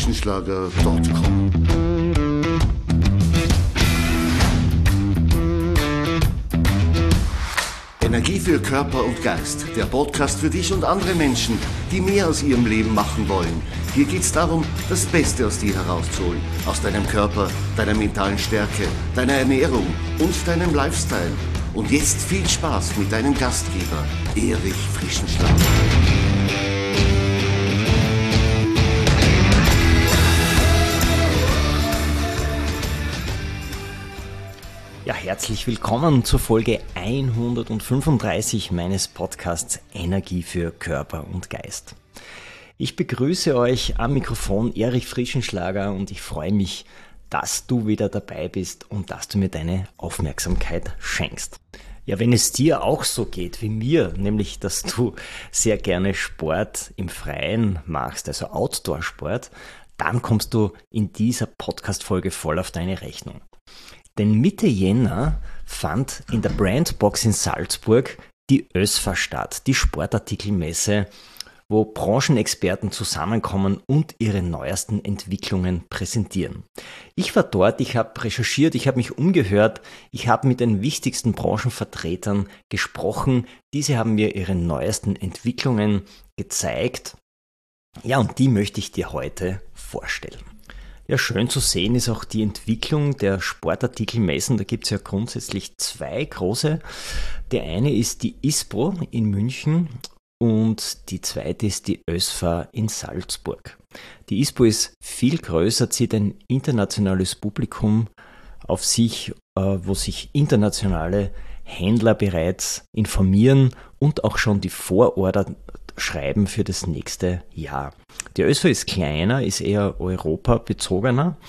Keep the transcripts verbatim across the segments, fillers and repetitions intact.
frischenschlager punkt com. Energie für Körper und Geist, der Podcast für dich und andere Menschen, die mehr aus ihrem Leben machen wollen. Hier geht es darum, das Beste aus dir herauszuholen, aus deinem Körper, deiner mentalen Stärke, deiner Ernährung und deinem Lifestyle. Und jetzt viel Spaß mit deinem Gastgeber, Erich Frischenschlager. Ja, herzlich willkommen zur Folge hundertfünfunddreißig meines Podcasts Energie für Körper und Geist. Ich begrüße euch am Mikrofon Erich Frischenschlager und ich freue mich, dass du wieder dabei bist und dass du mir deine Aufmerksamkeit schenkst. Ja, wenn es dir auch so geht wie mir, nämlich dass du sehr gerne Sport im Freien machst, also Outdoor-Sport, dann kommst du in dieser Podcast-Folge voll auf deine Rechnung. Denn Mitte Jänner fand in der Brandbox in Salzburg die ÖSFA statt, die Sportartikelmesse, wo Branchenexperten zusammenkommen und ihre neuesten Entwicklungen präsentieren. Ich war dort, ich habe recherchiert, ich habe mich umgehört, ich habe mit den wichtigsten Branchenvertretern gesprochen. Diese haben mir ihre neuesten Entwicklungen gezeigt. Ja, und die möchte ich dir heute vorstellen. Ja, schön zu sehen ist auch die Entwicklung der Sportartikelmessen. Da gibt es ja grundsätzlich zwei große. Der eine ist die ISPO in München und die zweite ist die ÖSFA in Salzburg. Die ISPO ist viel größer, zieht ein internationales Publikum auf sich, wo sich internationale Händler bereits informieren und auch schon die Vororder schreiben für das nächste Jahr. Die ÖSFA ist kleiner, ist eher europabezogener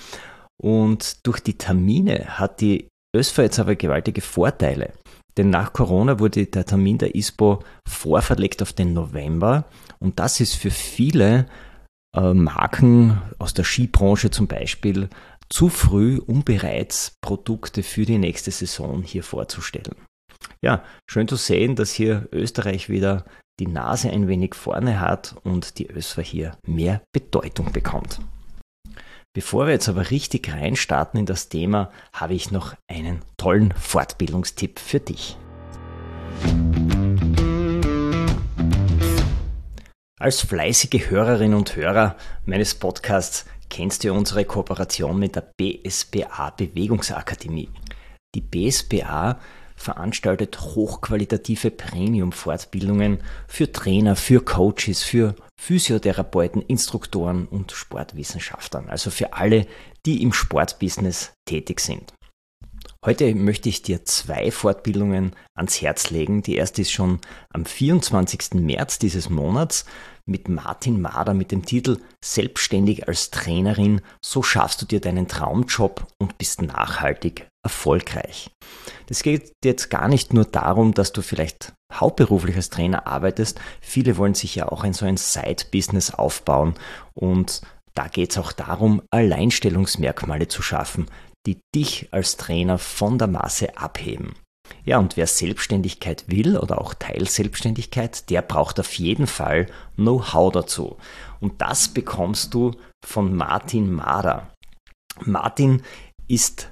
und durch die Termine hat die ÖSFA jetzt aber gewaltige Vorteile. Denn nach Corona wurde der Termin der ISPO vorverlegt auf den November und das ist für viele äh, Marken aus der Skibranche zum Beispiel zu früh, um bereits Produkte für die nächste Saison hier vorzustellen. Ja, schön zu sehen, dass hier Österreich wieder die Nase ein wenig vorne hat und die ÖSFA hier mehr Bedeutung bekommt. Bevor wir jetzt aber richtig reinstarten in das Thema, habe ich noch einen tollen Fortbildungstipp für dich. Als fleißige Hörerinnen und Hörer meines Podcasts kennst du unsere Kooperation mit der B S B A Bewegungsakademie. Die B S B A veranstaltet hochqualitative Premium-Fortbildungen für Trainer, für Coaches, für Physiotherapeuten, Instruktoren und Sportwissenschaftlern, also für alle, die im Sportbusiness tätig sind. Heute möchte ich dir zwei Fortbildungen ans Herz legen. Die erste ist schon am vierundzwanzigsten März dieses Monats mit Martin Mader mit dem Titel Selbstständig als Trainerin, so schaffst du dir deinen Traumjob und bist nachhaltig erfolgreich. Das geht jetzt gar nicht nur darum, dass du vielleicht hauptberuflich als Trainer arbeitest. Viele wollen sich ja auch in so ein Side-Business aufbauen und da geht es auch darum, Alleinstellungsmerkmale zu schaffen, die dich als Trainer von der Masse abheben. Ja, und wer Selbstständigkeit will oder auch Teilselbstständigkeit, der braucht auf jeden Fall Know-how dazu. Und das bekommst du von Martin Mader. Martin ist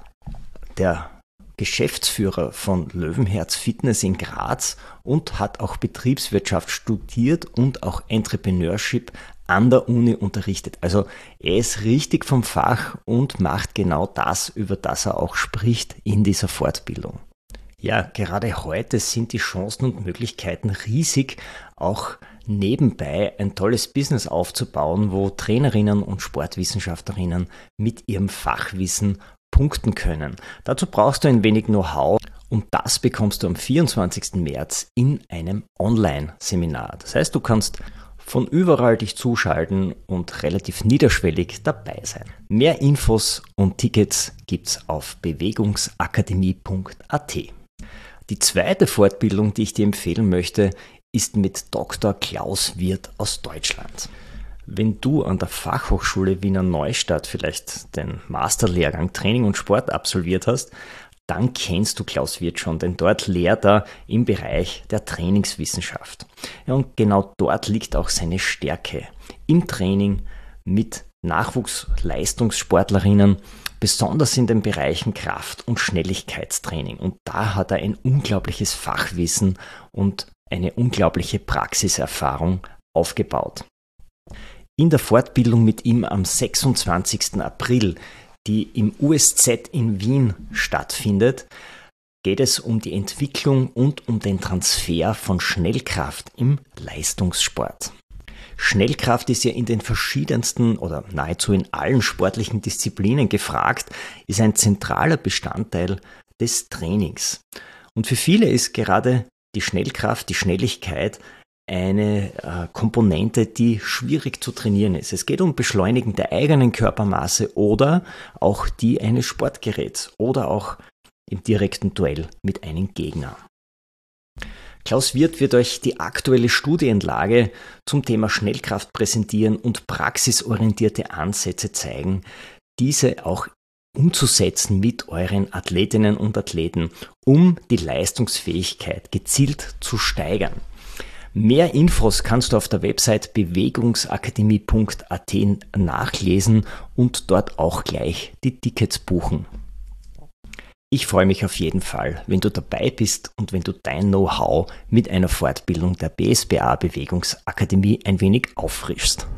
der Geschäftsführer von Löwenherz Fitness in Graz und hat auch Betriebswirtschaft studiert und auch Entrepreneurship an der Uni unterrichtet. Also er ist richtig vom Fach und macht genau das, über das er auch spricht in dieser Fortbildung. Ja, gerade heute sind die Chancen und Möglichkeiten riesig, auch nebenbei ein tolles Business aufzubauen, wo Trainerinnen und Sportwissenschaftlerinnen mit ihrem Fachwissen punkten können. Dazu brauchst du ein wenig Know-how und das bekommst du am vierundzwanzigsten März in einem Online-Seminar. Das heißt, du kannst von überall dich zuschalten und relativ niederschwellig dabei sein. Mehr Infos und Tickets gibt's auf bewegungsakademie punkt a t. Die zweite Fortbildung, die ich dir empfehlen möchte, ist mit Doktor Klaus Wirth aus Deutschland. Wenn du an der Fachhochschule Wiener Neustadt vielleicht den Masterlehrgang Training und Sport absolviert hast, dann kennst du Klaus Wirth schon, denn dort lehrt er im Bereich der Trainingswissenschaft. Ja, und genau dort liegt auch seine Stärke, im Training mit Nachwuchsleistungssportlerinnen, besonders in den Bereichen Kraft- und Schnelligkeitstraining. Und da hat er ein unglaubliches Fachwissen und eine unglaubliche Praxiserfahrung aufgebaut. In der Fortbildung mit ihm am sechsundzwanzigsten April, die im U S Z in Wien stattfindet, geht es um die Entwicklung und um den Transfer von Schnellkraft im Leistungssport. Schnellkraft ist ja in den verschiedensten oder nahezu in allen sportlichen Disziplinen gefragt, ist ein zentraler Bestandteil des Trainings. Und für viele ist gerade die Schnellkraft, die Schnelligkeit eine äh, Komponente, die schwierig zu trainieren ist. Es geht um Beschleunigen der eigenen Körpermasse oder auch die eines Sportgeräts oder auch im direkten Duell mit einem Gegner. Klaus Wirth wird euch die aktuelle Studienlage zum Thema Schnellkraft präsentieren und praxisorientierte Ansätze zeigen, diese auch umzusetzen mit euren Athletinnen und Athleten, um die Leistungsfähigkeit gezielt zu steigern. Mehr Infos kannst du auf der Website bewegungsakademie punkt a t nachlesen und dort auch gleich die Tickets buchen. Ich freue mich auf jeden Fall, wenn du dabei bist und wenn du dein Know-how mit einer Fortbildung der B S B A Bewegungsakademie ein wenig auffrischst.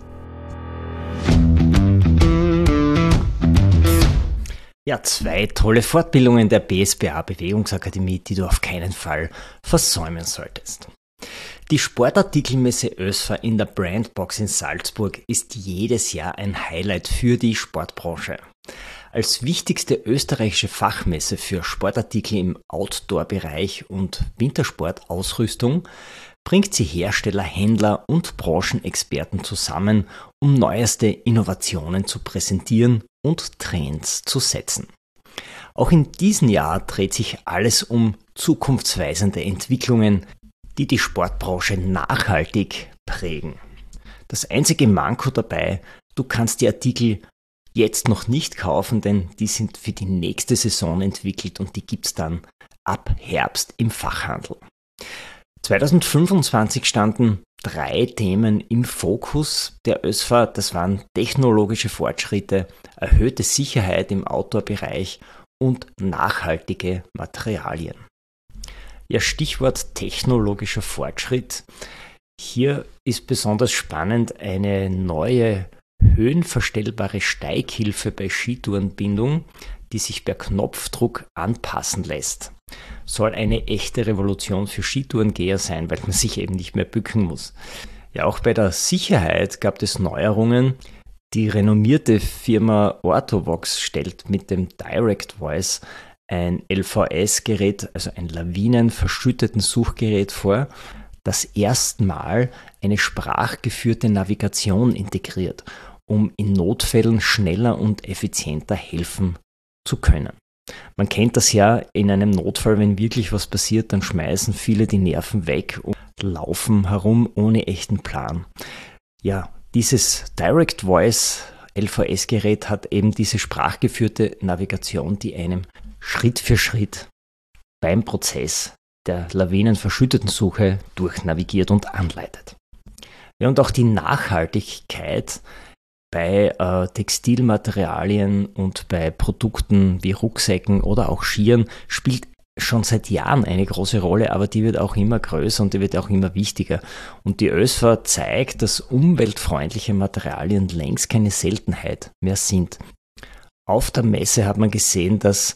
Ja, zwei tolle Fortbildungen der B S B A Bewegungsakademie, die du auf keinen Fall versäumen solltest. Die Sportartikelmesse ÖSFA in der Brandbox in Salzburg ist jedes Jahr ein Highlight für die Sportbranche. Als wichtigste österreichische Fachmesse für Sportartikel im Outdoor-Bereich und Wintersportausrüstung bringt sie Hersteller, Händler und Branchenexperten zusammen, um neueste Innovationen zu präsentieren und Trends zu setzen. Auch in diesem Jahr dreht sich alles um zukunftsweisende Entwicklungen, die die Sportbranche nachhaltig prägen. Das einzige Manko dabei, du kannst die Artikel jetzt noch nicht kaufen, denn die sind für die nächste Saison entwickelt und die gibt es dann ab Herbst im Fachhandel. zwanzig fünfundzwanzig standen drei Themen im Fokus der ÖSFA. Das waren technologische Fortschritte, erhöhte Sicherheit im Outdoor-Bereich und nachhaltige Materialien. Ja, Stichwort technologischer Fortschritt. Hier ist besonders spannend eine neue höhenverstellbare Steighilfe bei Skitourenbindung, die sich per Knopfdruck anpassen lässt. Soll eine echte Revolution für Skitourengeher sein, weil man sich eben nicht mehr bücken muss. Ja, auch bei der Sicherheit gab es Neuerungen. Die renommierte Firma Orthovox stellt mit dem Direct Voice ein L V S-Gerät, also ein lawinenverschütteten Suchgerät vor, das erstmal eine sprachgeführte Navigation integriert, um in Notfällen schneller und effizienter helfen zu können. Man kennt das ja in einem Notfall, wenn wirklich was passiert, dann schmeißen viele die Nerven weg und laufen herum ohne echten Plan. Ja, dieses Direct Voice L V S-Gerät hat eben diese sprachgeführte Navigation, die einem Schritt für Schritt beim Prozess der lawinenverschütteten Suche durchnavigiert und anleitet. Ja, und auch die Nachhaltigkeit bei äh, Textilmaterialien und bei Produkten wie Rucksäcken oder auch Skiern spielt schon seit Jahren eine große Rolle, aber die wird auch immer größer und die wird auch immer wichtiger. Und die ÖSFA zeigt, dass umweltfreundliche Materialien längst keine Seltenheit mehr sind. Auf der Messe hat man gesehen, dass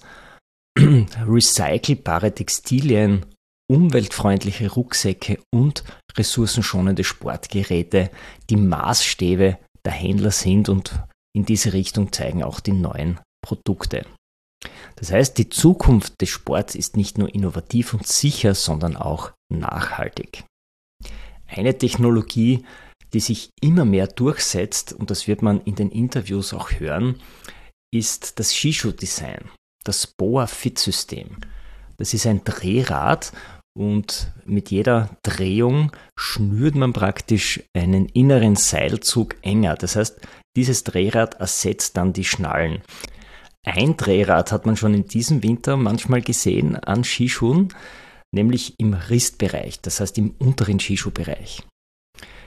recycelbare Textilien, umweltfreundliche Rucksäcke und ressourcenschonende Sportgeräte die Maßstäbe der Händler sind und in diese Richtung zeigen auch die neuen Produkte. Das heißt, die Zukunft des Sports ist nicht nur innovativ und sicher, sondern auch nachhaltig. Eine Technologie, die sich immer mehr durchsetzt, und das wird man in den Interviews auch hören, ist das Skischuh-Design, das B O A-Fit-System. Das ist ein Drehrad und mit jeder Drehung schnürt man praktisch einen inneren Seilzug enger. Das heißt, dieses Drehrad ersetzt dann die Schnallen. Ein Drehrad hat man schon in diesem Winter manchmal gesehen an Skischuhen, nämlich im Ristbereich, das heißt im unteren Skischuhbereich.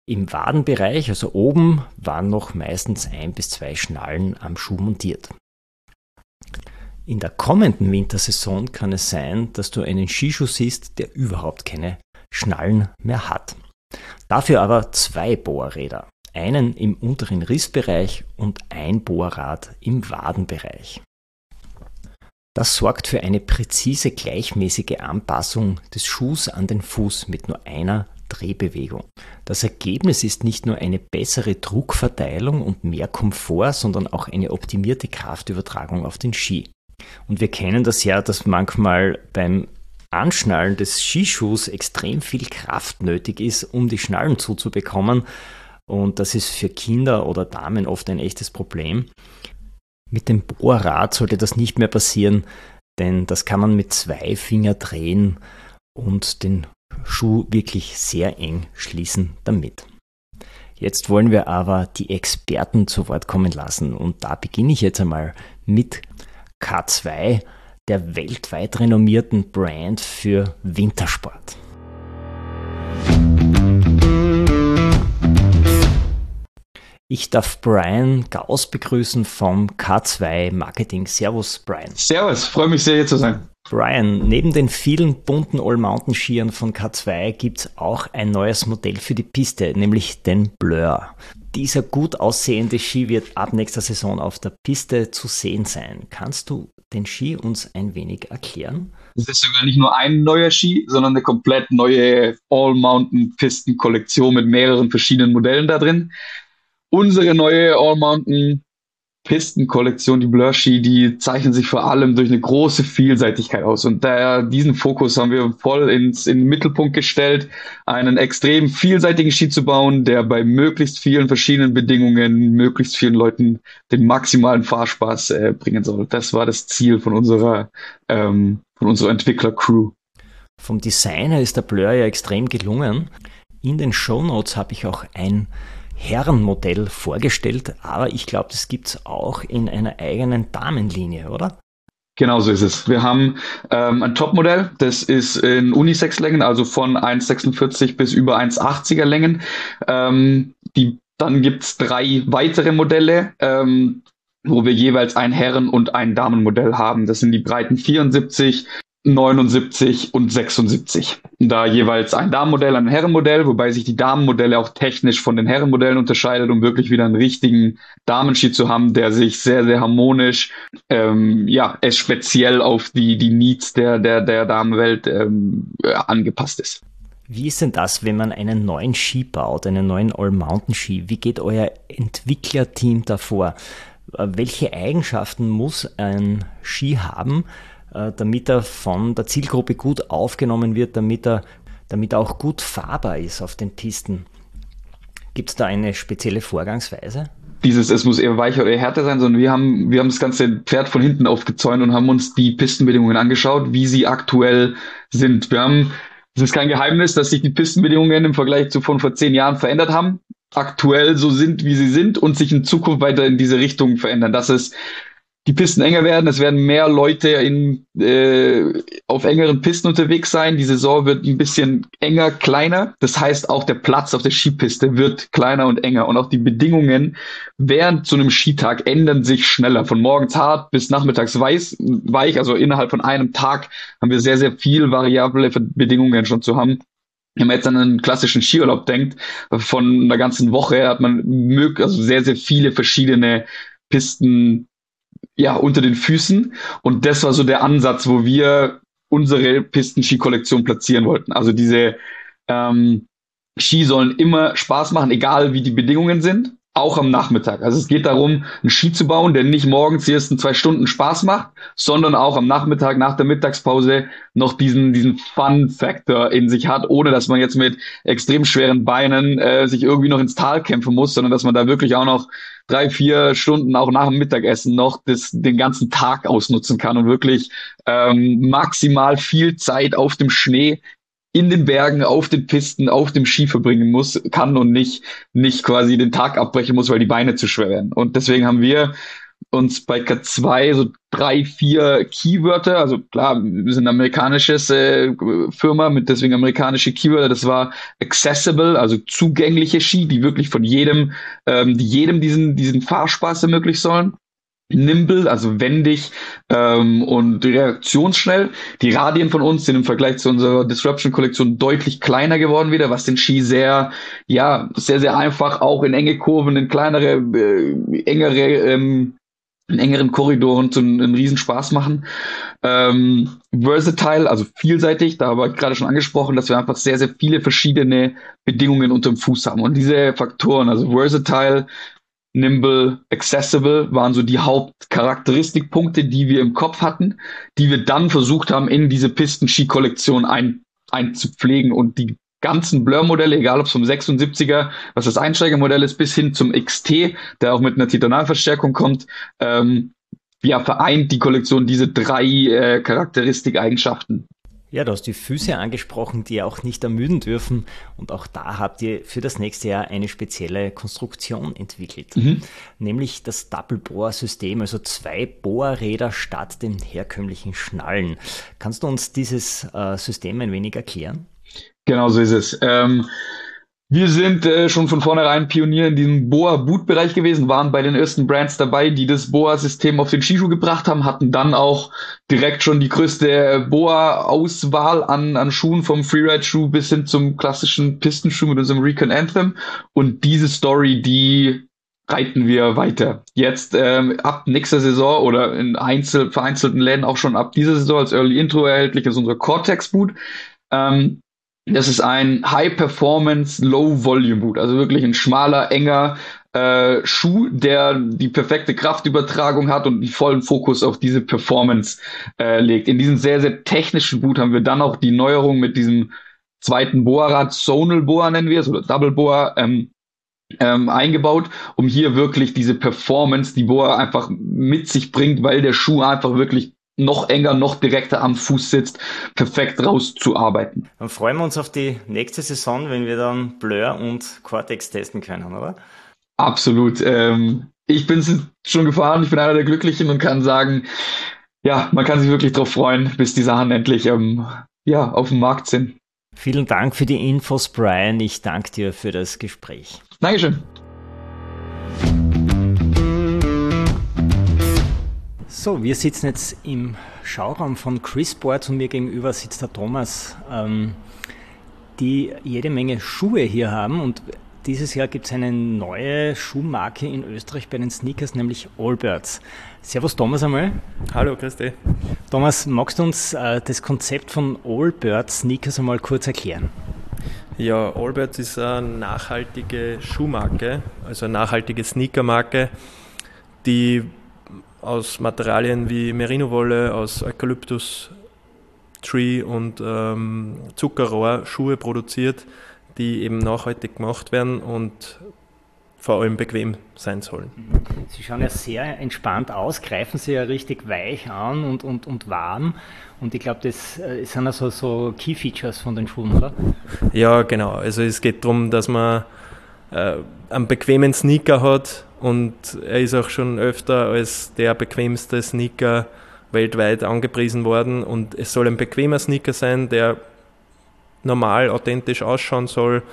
Im Wadenbereich, also oben, waren noch meistens ein bis zwei Schnallen am Schuh montiert. In der kommenden Wintersaison kann es sein, dass du einen Skischuh siehst, der überhaupt keine Schnallen mehr hat. Dafür aber zwei Bohrräder, einen im unteren Rissbereich und ein Bohrrad im Wadenbereich. Das sorgt für eine präzise gleichmäßige Anpassung des Schuhs an den Fuß mit nur einer Drehbewegung. Das Ergebnis ist nicht nur eine bessere Druckverteilung und mehr Komfort, sondern auch eine optimierte Kraftübertragung auf den Ski. Und wir kennen das ja, dass manchmal beim Anschnallen des Skischuhs extrem viel Kraft nötig ist, um die Schnallen zuzubekommen. Und das ist für Kinder oder Damen oft ein echtes Problem. Mit dem Bohrrad sollte das nicht mehr passieren, denn das kann man mit zwei Finger drehen und den Schuh wirklich sehr eng schließen damit. Jetzt wollen wir aber die Experten zu Wort kommen lassen und da beginne ich jetzt einmal mit K zwei, der weltweit renommierten Brand für Wintersport. Ich darf Brian Gauss begrüßen vom K zwei Marketing. Servus, Brian. Servus, freue mich sehr, hier zu sein. Brian, neben den vielen bunten All-Mountain-Skiern von K zwei gibt es auch ein neues Modell für die Piste, nämlich den Blur. Dieser gut aussehende Ski wird ab nächster Saison auf der Piste zu sehen sein. Kannst du den Ski uns ein wenig erklären? Es ist sogar nicht nur ein neuer Ski, sondern eine komplett neue All-Mountain-Pisten-Kollektion mit mehreren verschiedenen Modellen da drin. Unsere neue All-Mountain-Pisten-Kollektion, die Blur-Ski, die zeichnen sich vor allem durch eine große Vielseitigkeit aus. Und daher diesen Fokus haben wir voll ins, in den Mittelpunkt gestellt, einen extrem vielseitigen Ski zu bauen, der bei möglichst vielen verschiedenen Bedingungen, möglichst vielen Leuten den maximalen Fahrspaß äh, bringen soll. Das war das Ziel von unserer, ähm, von unserer Entwickler-Crew. Vom Designer ist der Blur ja extrem gelungen. In den Shownotes habe ich auch ein Herrenmodell vorgestellt, aber ich glaube, das gibt es auch in einer eigenen Damenlinie, oder? Genau so ist es. Wir haben ähm, ein Topmodell, das ist in Unisex-Längen, also von eins Komma sechsundvierzig bis über eins Komma achtziger Längen. Ähm, die, dann gibt es drei weitere Modelle, ähm, wo wir jeweils ein Herren- und ein Damenmodell haben. Das sind die Breiten vierundsiebzig, neunundsiebzig und sechsundsiebzig. Da jeweils ein Damenmodell, ein Herrenmodell, wobei sich die Damenmodelle auch technisch von den Herrenmodellen unterscheidet, um wirklich wieder einen richtigen Damenski zu haben, der sich sehr, sehr harmonisch, ähm, ja, es speziell auf die, die Needs der, der, der Damenwelt ähm, angepasst ist. Wie ist denn das, wenn man einen neuen Ski baut, einen neuen All-Mountain-Ski? Wie geht euer Entwicklerteam davor? Welche Eigenschaften muss ein Ski haben, damit er von der Zielgruppe gut aufgenommen wird, damit er, damit er auch gut fahrbar ist auf den Pisten? Gibt es da eine spezielle Vorgangsweise? Dieses, es muss eher weicher oder eher härter sein, sondern wir haben, wir haben das ganze Pferd von hinten aufgezäunt und haben uns die Pistenbedingungen angeschaut, wie sie aktuell sind. Wir haben, es ist kein Geheimnis, dass sich die Pistenbedingungen im Vergleich zu von vor zehn Jahren verändert haben, aktuell so sind, wie sie sind und sich in Zukunft weiter in diese Richtung verändern. Das ist die Pisten enger werden, es werden mehr Leute in, äh, auf engeren Pisten unterwegs sein. Die Saison wird ein bisschen enger, kleiner. Das heißt, auch der Platz auf der Skipiste wird kleiner und enger. Und auch die Bedingungen während so einem Skitag ändern sich schneller. Von morgens hart bis nachmittags weiß, weich. Also innerhalb von einem Tag haben wir sehr, sehr viel variable Bedingungen schon zu haben. Wenn man jetzt an einen klassischen Skiurlaub denkt, von einer ganzen Woche hat man mög- also sehr, sehr viele verschiedene Pisten ja, unter den Füßen. Und das war so der Ansatz, wo wir unsere Pistenski-Kollektion platzieren wollten. Also diese ähm, Ski sollen immer Spaß machen, egal wie die Bedingungen sind, auch am Nachmittag. Also es geht darum, einen Ski zu bauen, der nicht morgens die ersten zwei Stunden Spaß macht, sondern auch am Nachmittag, nach der Mittagspause noch diesen diesen Fun-Factor in sich hat, ohne dass man jetzt mit extrem schweren Beinen äh, sich irgendwie noch ins Tal kämpfen muss, sondern dass man da wirklich auch noch drei, vier Stunden auch nach dem Mittagessen noch das, den ganzen Tag ausnutzen kann und wirklich ähm, maximal viel Zeit auf dem Schnee, in den Bergen, auf den Pisten, auf dem Ski verbringen muss, kann und nicht nicht quasi den Tag abbrechen muss, weil die Beine zu schwer werden. Und deswegen haben wir uns bei K zwei so drei, vier Keywörter, also klar, wir sind eine amerikanische äh, Firma mit deswegen amerikanische Keywörter, das war accessible, also zugängliche Ski, die wirklich von jedem, ähm, die jedem diesen, diesen Fahrspaß ermöglichen sollen. Nimble, also wendig ähm, und reaktionsschnell. Die Radien von uns sind im Vergleich zu unserer Disruption-Kollektion deutlich kleiner geworden wieder, was den Ski sehr, ja, sehr, sehr einfach auch in enge Kurven, in kleinere, äh, engere, ähm, in engeren Korridoren zu einem Riesenspaß machen. Ähm, versatile, also vielseitig, da habe ich gerade schon angesprochen, dass wir einfach sehr, sehr viele verschiedene Bedingungen unterm Fuß haben. Und diese Faktoren, also versatile, nimble, accessible waren so die Hauptcharakteristikpunkte, die wir im Kopf hatten, die wir dann versucht haben, in diese Pisten-Ski-Kollektion ein, einzupflegen und die ganzen Blur-Modelle, egal ob es vom sechsundsiebziger, was das Einsteigermodell ist, bis hin zum X T, der auch mit einer Titanalverstärkung kommt, ähm, ja, vereint die Kollektion diese drei äh, Charakteristikeigenschaften. Ja, du hast die Füße angesprochen, die ja auch nicht ermüden dürfen. Und auch da habt ihr für das nächste Jahr eine spezielle Konstruktion entwickelt. Mhm. Nämlich das Double-Bohr-System, also zwei Bohrräder statt den herkömmlichen Schnallen. Kannst du uns dieses äh, System ein wenig erklären? Genau so ist es. Ähm, wir sind äh, schon von vornherein Pionier in diesem Boa-Boot-Bereich gewesen, waren bei den ersten Brands dabei, die das Boa-System auf den Skischuh gebracht haben, hatten dann auch direkt schon die größte Boa-Auswahl an, an Schuhen, vom Freeride-Schuh bis hin zum klassischen Pistenschuh mit unserem Recon Anthem. Und diese Story, die reiten wir weiter. Jetzt ähm, ab nächster Saison oder in einzel vereinzelten Läden auch schon ab dieser Saison als Early Intro erhältlich ist unser Cortex-Boot. Ähm, Das ist ein High-Performance, Low-Volume-Boot, also wirklich ein schmaler, enger äh, Schuh, der die perfekte Kraftübertragung hat und den vollen Fokus auf diese Performance äh, legt. In diesem sehr, sehr technischen Boot haben wir dann auch die Neuerung mit diesem zweiten Bohrrad, Zonal Bohr nennen wir es, oder Double Bohr, ähm, ähm, eingebaut, um hier wirklich diese Performance, die Bohr einfach mit sich bringt, weil der Schuh einfach wirklich noch enger, noch direkter am Fuß sitzt, perfekt rauszuarbeiten. Dann freuen wir uns auf die nächste Saison, wenn wir dann Blur und Cortex testen können, oder? Absolut. Ähm, ich bin schon gefahren, ich bin einer der Glücklichen und kann sagen, ja, man kann sich wirklich darauf freuen, bis die Sachen endlich ähm, ja, auf dem Markt sind. Vielen Dank für die Infos, Brian. Ich danke dir für das Gespräch. Dankeschön. So, wir sitzen jetzt im Schauraum von Chris Boards und mir gegenüber sitzt der Thomas, ähm, die jede Menge Schuhe hier haben, und dieses Jahr gibt es eine neue Schuhmarke in Österreich bei den Sneakers, nämlich Allbirds. Servus Thomas einmal. Hallo, grüß dich. Thomas, magst du uns äh, das Konzept von Allbirds Sneakers einmal kurz erklären? Ja, Allbirds ist eine nachhaltige Schuhmarke, also eine nachhaltige Sneakermarke, die aus Materialien wie Merino-Wolle, aus Eukalyptus, Tree und ähm, Zuckerrohr Schuhe produziert, die eben nachhaltig gemacht werden und vor allem bequem sein sollen. Sie schauen ja sehr entspannt aus, greifen sie ja richtig weich an und, und, und warm. Und ich glaube, das äh, sind also so Key Features von den Schuhen, oder? Ja, genau. Also es geht darum, dass man äh, einen bequemen Sneaker hat, und er ist auch schon öfter als der bequemste Sneaker weltweit angepriesen worden, und es soll ein bequemer Sneaker sein, der normal, authentisch ausschauen soll,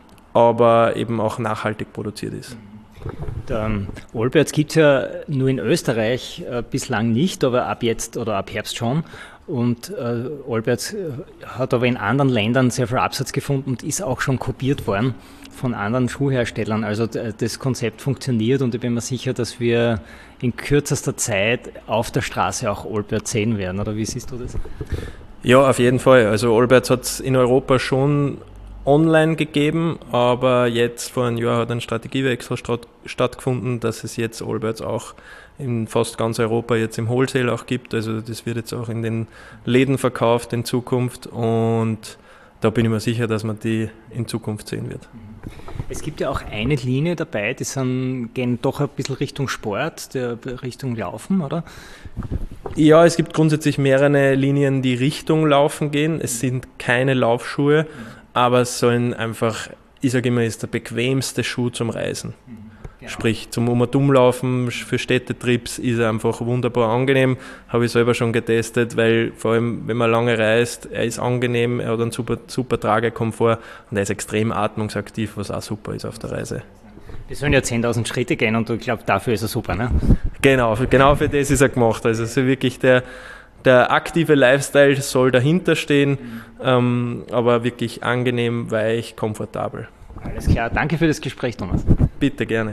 aber eben auch nachhaltig produziert ist. Der Allbirds gibt es ja nur in Österreich äh, bislang nicht, aber ab jetzt oder ab Herbst schon. Und äh, Allbirds hat aber in anderen Ländern sehr viel Absatz gefunden und ist auch schon kopiert worden von anderen Schuhherstellern. Also d- das Konzept funktioniert, und ich bin mir sicher, dass wir in kürzester Zeit auf der Straße auch Allbirds sehen werden. Oder wie siehst du das? Ja, auf jeden Fall. Also Allbirds hat es in Europa schon online gegeben, aber jetzt vor einem Jahr hat ein Strategiewechsel statt, stattgefunden, dass es jetzt Allbirds auch in fast ganz Europa jetzt im Wholesale auch gibt. Also das wird jetzt auch in den Läden verkauft in Zukunft, und da bin ich mir sicher, dass man die in Zukunft sehen wird. Es gibt ja auch eine Linie dabei, die sind, gehen doch ein bisschen Richtung Sport, der Richtung Laufen, oder? Ja, es gibt grundsätzlich mehrere Linien, die Richtung Laufen gehen. Es sind keine Laufschuhe, aber es sollen einfach, ich sage immer, ist der bequemste Schuh zum Reisen. Genau. Sprich, zum Um- und Umlaufen für Städtetrips ist er einfach wunderbar angenehm. Habe ich selber schon getestet, weil vor allem, wenn man lange reist, er ist angenehm, er hat einen super, super Tragekomfort und er ist extrem atmungsaktiv, was auch super ist auf der Reise. Wir sollen ja zehntausend Schritte gehen und ich glaube, dafür ist er super, ne? Genau, für, genau für das ist er gemacht. Also so wirklich der, der aktive Lifestyle soll dahinter stehen, mhm. ähm, aber wirklich angenehm, weich, komfortabel. Alles klar, danke für das Gespräch, Thomas. Bitte, gerne.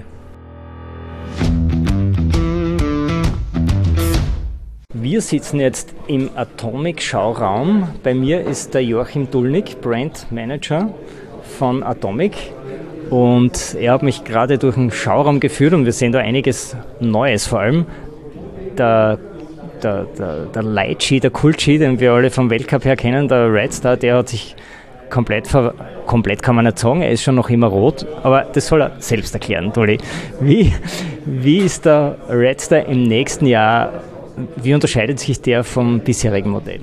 Wir sitzen jetzt im Atomic-Schauraum. Bei mir ist der Joachim Dulnig, Brand Manager von Atomic. Und er hat mich gerade durch den Schauraum geführt und wir sehen da einiges Neues vor allem. Der, der, der, der Light-Ski, der Kult-Ski, den wir alle vom Weltcup her kennen, der Red Star, der hat sich komplett, ver- komplett kann man nicht sagen, er ist schon noch immer rot, aber das soll er selbst erklären, Dolly. Wie, wie ist der Red Star im nächsten Jahr, wie unterscheidet sich der vom bisherigen Modell?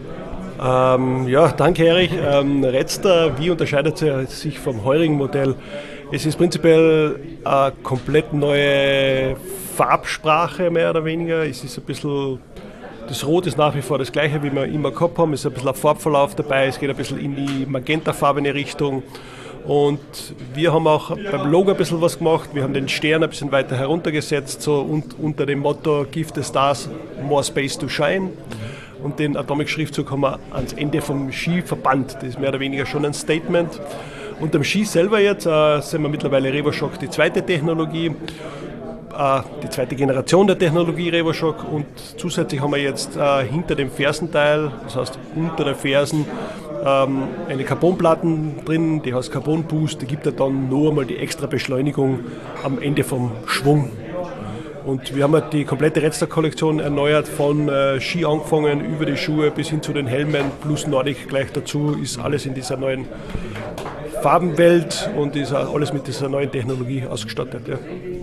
Ähm, ja, danke Erich. Ähm, Red Star, wie unterscheidet er sich vom heurigen Modell? Es ist prinzipiell eine komplett neue Farbsprache, mehr oder weniger. Es ist ein bisschen, das Rot ist nach wie vor das gleiche, wie wir immer gehabt haben. Es ist ein bisschen ein Farbverlauf dabei, es geht ein bisschen in die magentafarbene Richtung. Und wir haben auch beim Logo ein bisschen was gemacht. Wir haben den Stern ein bisschen weiter heruntergesetzt, so und, unter dem Motto Give the Stars more space to shine. Und den Atomic-Schriftzug haben wir ans Ende vom Ski verbannt. Das ist mehr oder weniger schon ein Statement. Und am Ski selber jetzt äh, sind wir mittlerweile RevoShock die zweite Technologie, äh, die zweite Generation der Technologie RevoShock. Und zusätzlich haben wir jetzt äh, hinter dem Fersenteil, das heißt unter den Fersen, ähm, eine Carbonplatten drin, die heißt Carbon Boost. Die gibt ja dann nur einmal die extra Beschleunigung am Ende vom Schwung. Und wir haben halt die komplette Red Star-Kollektion erneuert, von äh, Ski angefangen, über die Schuhe bis hin zu den Helmen, plus Nordic gleich dazu, ist alles in dieser neuen Farbenwelt und ist auch alles mit dieser neuen Technologie ausgestattet. Ja.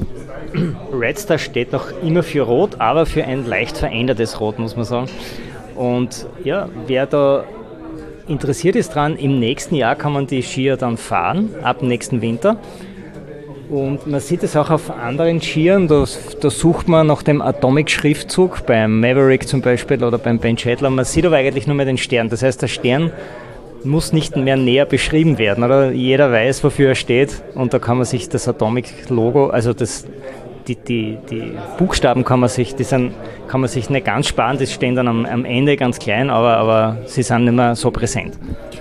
Red Star steht noch immer für Rot, aber für ein leicht verändertes Rot, muss man sagen. Und ja, wer da interessiert ist dran, im nächsten Jahr kann man die Skier dann fahren, ab nächsten Winter. Und man sieht es auch auf anderen Skiern, da, da sucht man nach dem Atomic-Schriftzug, beim Maverick zum Beispiel oder beim Ben Chatler. Man sieht aber eigentlich nur mehr den Stern. Das heißt, der Stern muss nicht mehr näher beschrieben werden, oder? Jeder weiß, wofür er steht und da kann man sich das Atomic-Logo, also das, die, die, die Buchstaben kann man sich, die sind, kann man sich nicht ganz sparen, die stehen dann am, am Ende ganz klein, aber, aber sie sind nicht mehr so präsent.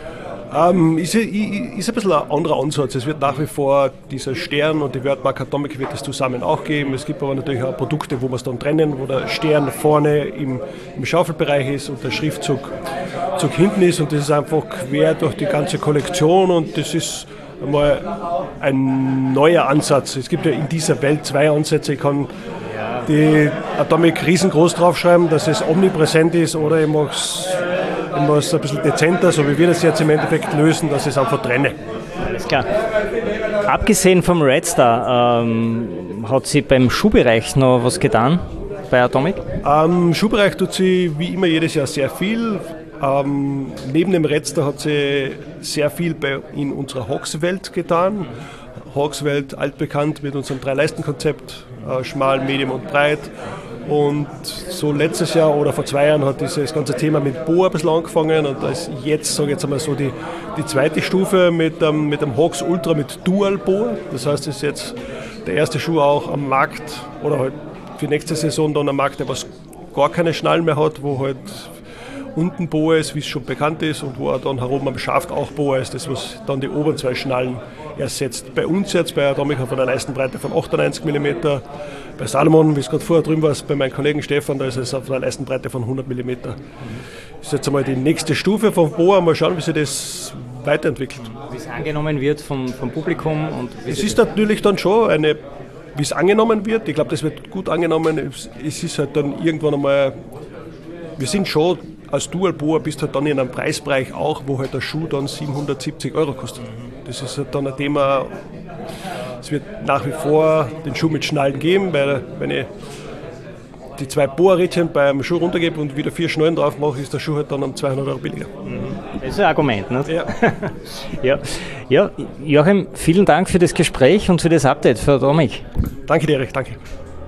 Ähm, ist, ist ein bisschen ein anderer Ansatz. Es wird nach wie vor dieser Stern und die Wertmarke Atomic wird es zusammen auch geben. Es gibt aber natürlich auch Produkte, wo wir es dann trennen, wo der Stern vorne im, im Schaufelbereich ist und der Schriftzug Zug hinten ist und das ist einfach quer durch die ganze Kollektion und das ist einmal ein neuer Ansatz. Es gibt ja in dieser Welt zwei Ansätze. Ich kann die Atomic riesengroß draufschreiben, dass es omnipräsent ist oder ich mache es Ich muss ein bisschen dezenter, so wie wir das jetzt im Endeffekt lösen, dass ich es einfach trenne. Alles klar. Abgesehen vom Red Star, ähm, hat sie beim Schuhbereich noch was getan bei Atomic? Am Schuhbereich tut sie wie immer jedes Jahr sehr viel. Ähm, neben dem Red Star hat sie sehr viel bei, in unserer Hawkswelt getan. Hawkswelt altbekannt mit unserem Drei-Leisten-Konzept, äh, schmal, medium und breit. Und so letztes Jahr oder vor zwei Jahren hat dieses ganze Thema mit Boa ein bisschen angefangen und da ist jetzt, sage ich jetzt einmal so, die, die zweite Stufe mit, ähm, mit dem Hawks Ultra mit Dual Boa. Das heißt, es ist jetzt der erste Schuh auch am Markt oder halt für nächste Saison dann am Markt, der was gar keine Schnallen mehr hat, wo halt unten Boa ist, wie es schon bekannt ist und wo er dann herum am Schaft auch Boa ist, das was dann die oberen zwei Schnallen ersetzt. Bei uns jetzt bei Atomic von einer Leistenbreite von achtundneunzig Millimeter. Bei Salomon, wie es gerade vorher drüben war, bei meinem Kollegen Stefan, da ist es auf einer Leistenbreite von hundert Millimeter. Das ist jetzt einmal die nächste Stufe von Boa. Mal schauen, wie sich das weiterentwickelt. Wie es angenommen wird vom, vom Publikum. Und es ist natürlich dann schon eine, wie es angenommen wird. Ich glaube, das wird gut angenommen. Es ist halt dann irgendwann einmal, wir sind schon als Dual Boa bist halt dann in einem Preisbereich auch, wo halt der Schuh dann siebenhundertsiebzig Euro kostet. Das ist halt dann ein Thema. Es wird nach wie vor den Schuh mit Schnallen geben, weil wenn ich die zwei Boa-Rädchen beim Schuh runtergebe und wieder vier Schnallen drauf mache, ist der Schuh halt dann um zweihundert Euro billiger. Das ist ein Argument, nicht? Ja. ja. ja, Joachim, vielen Dank für das Gespräch und für das Update, Frau Domig. Danke dir, Erich, danke.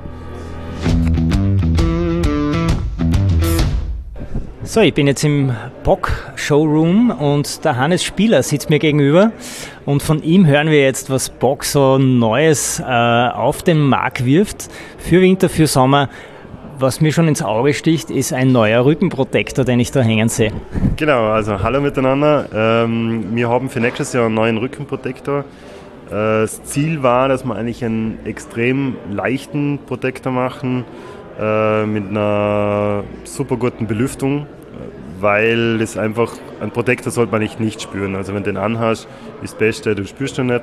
So, ich bin jetzt im Bock-Showroom und der Hannes Spieler sitzt mir gegenüber und von ihm hören wir jetzt, was Bock so Neues äh, auf den Markt wirft für Winter, für Sommer. Was mir schon ins Auge sticht, ist ein neuer Rückenprotektor, den ich da hängen sehe. Genau, also hallo miteinander. Ähm, wir haben für nächstes Jahr einen neuen Rückenprotektor. Äh, das Ziel war, dass wir eigentlich einen extrem leichten Protektor machen, äh, mit einer super guten Belüftung, weil das einfach, ein Protektor sollte man nicht, nicht spüren. Also wenn du den anhast, ist das Beste, du spürst ihn nicht.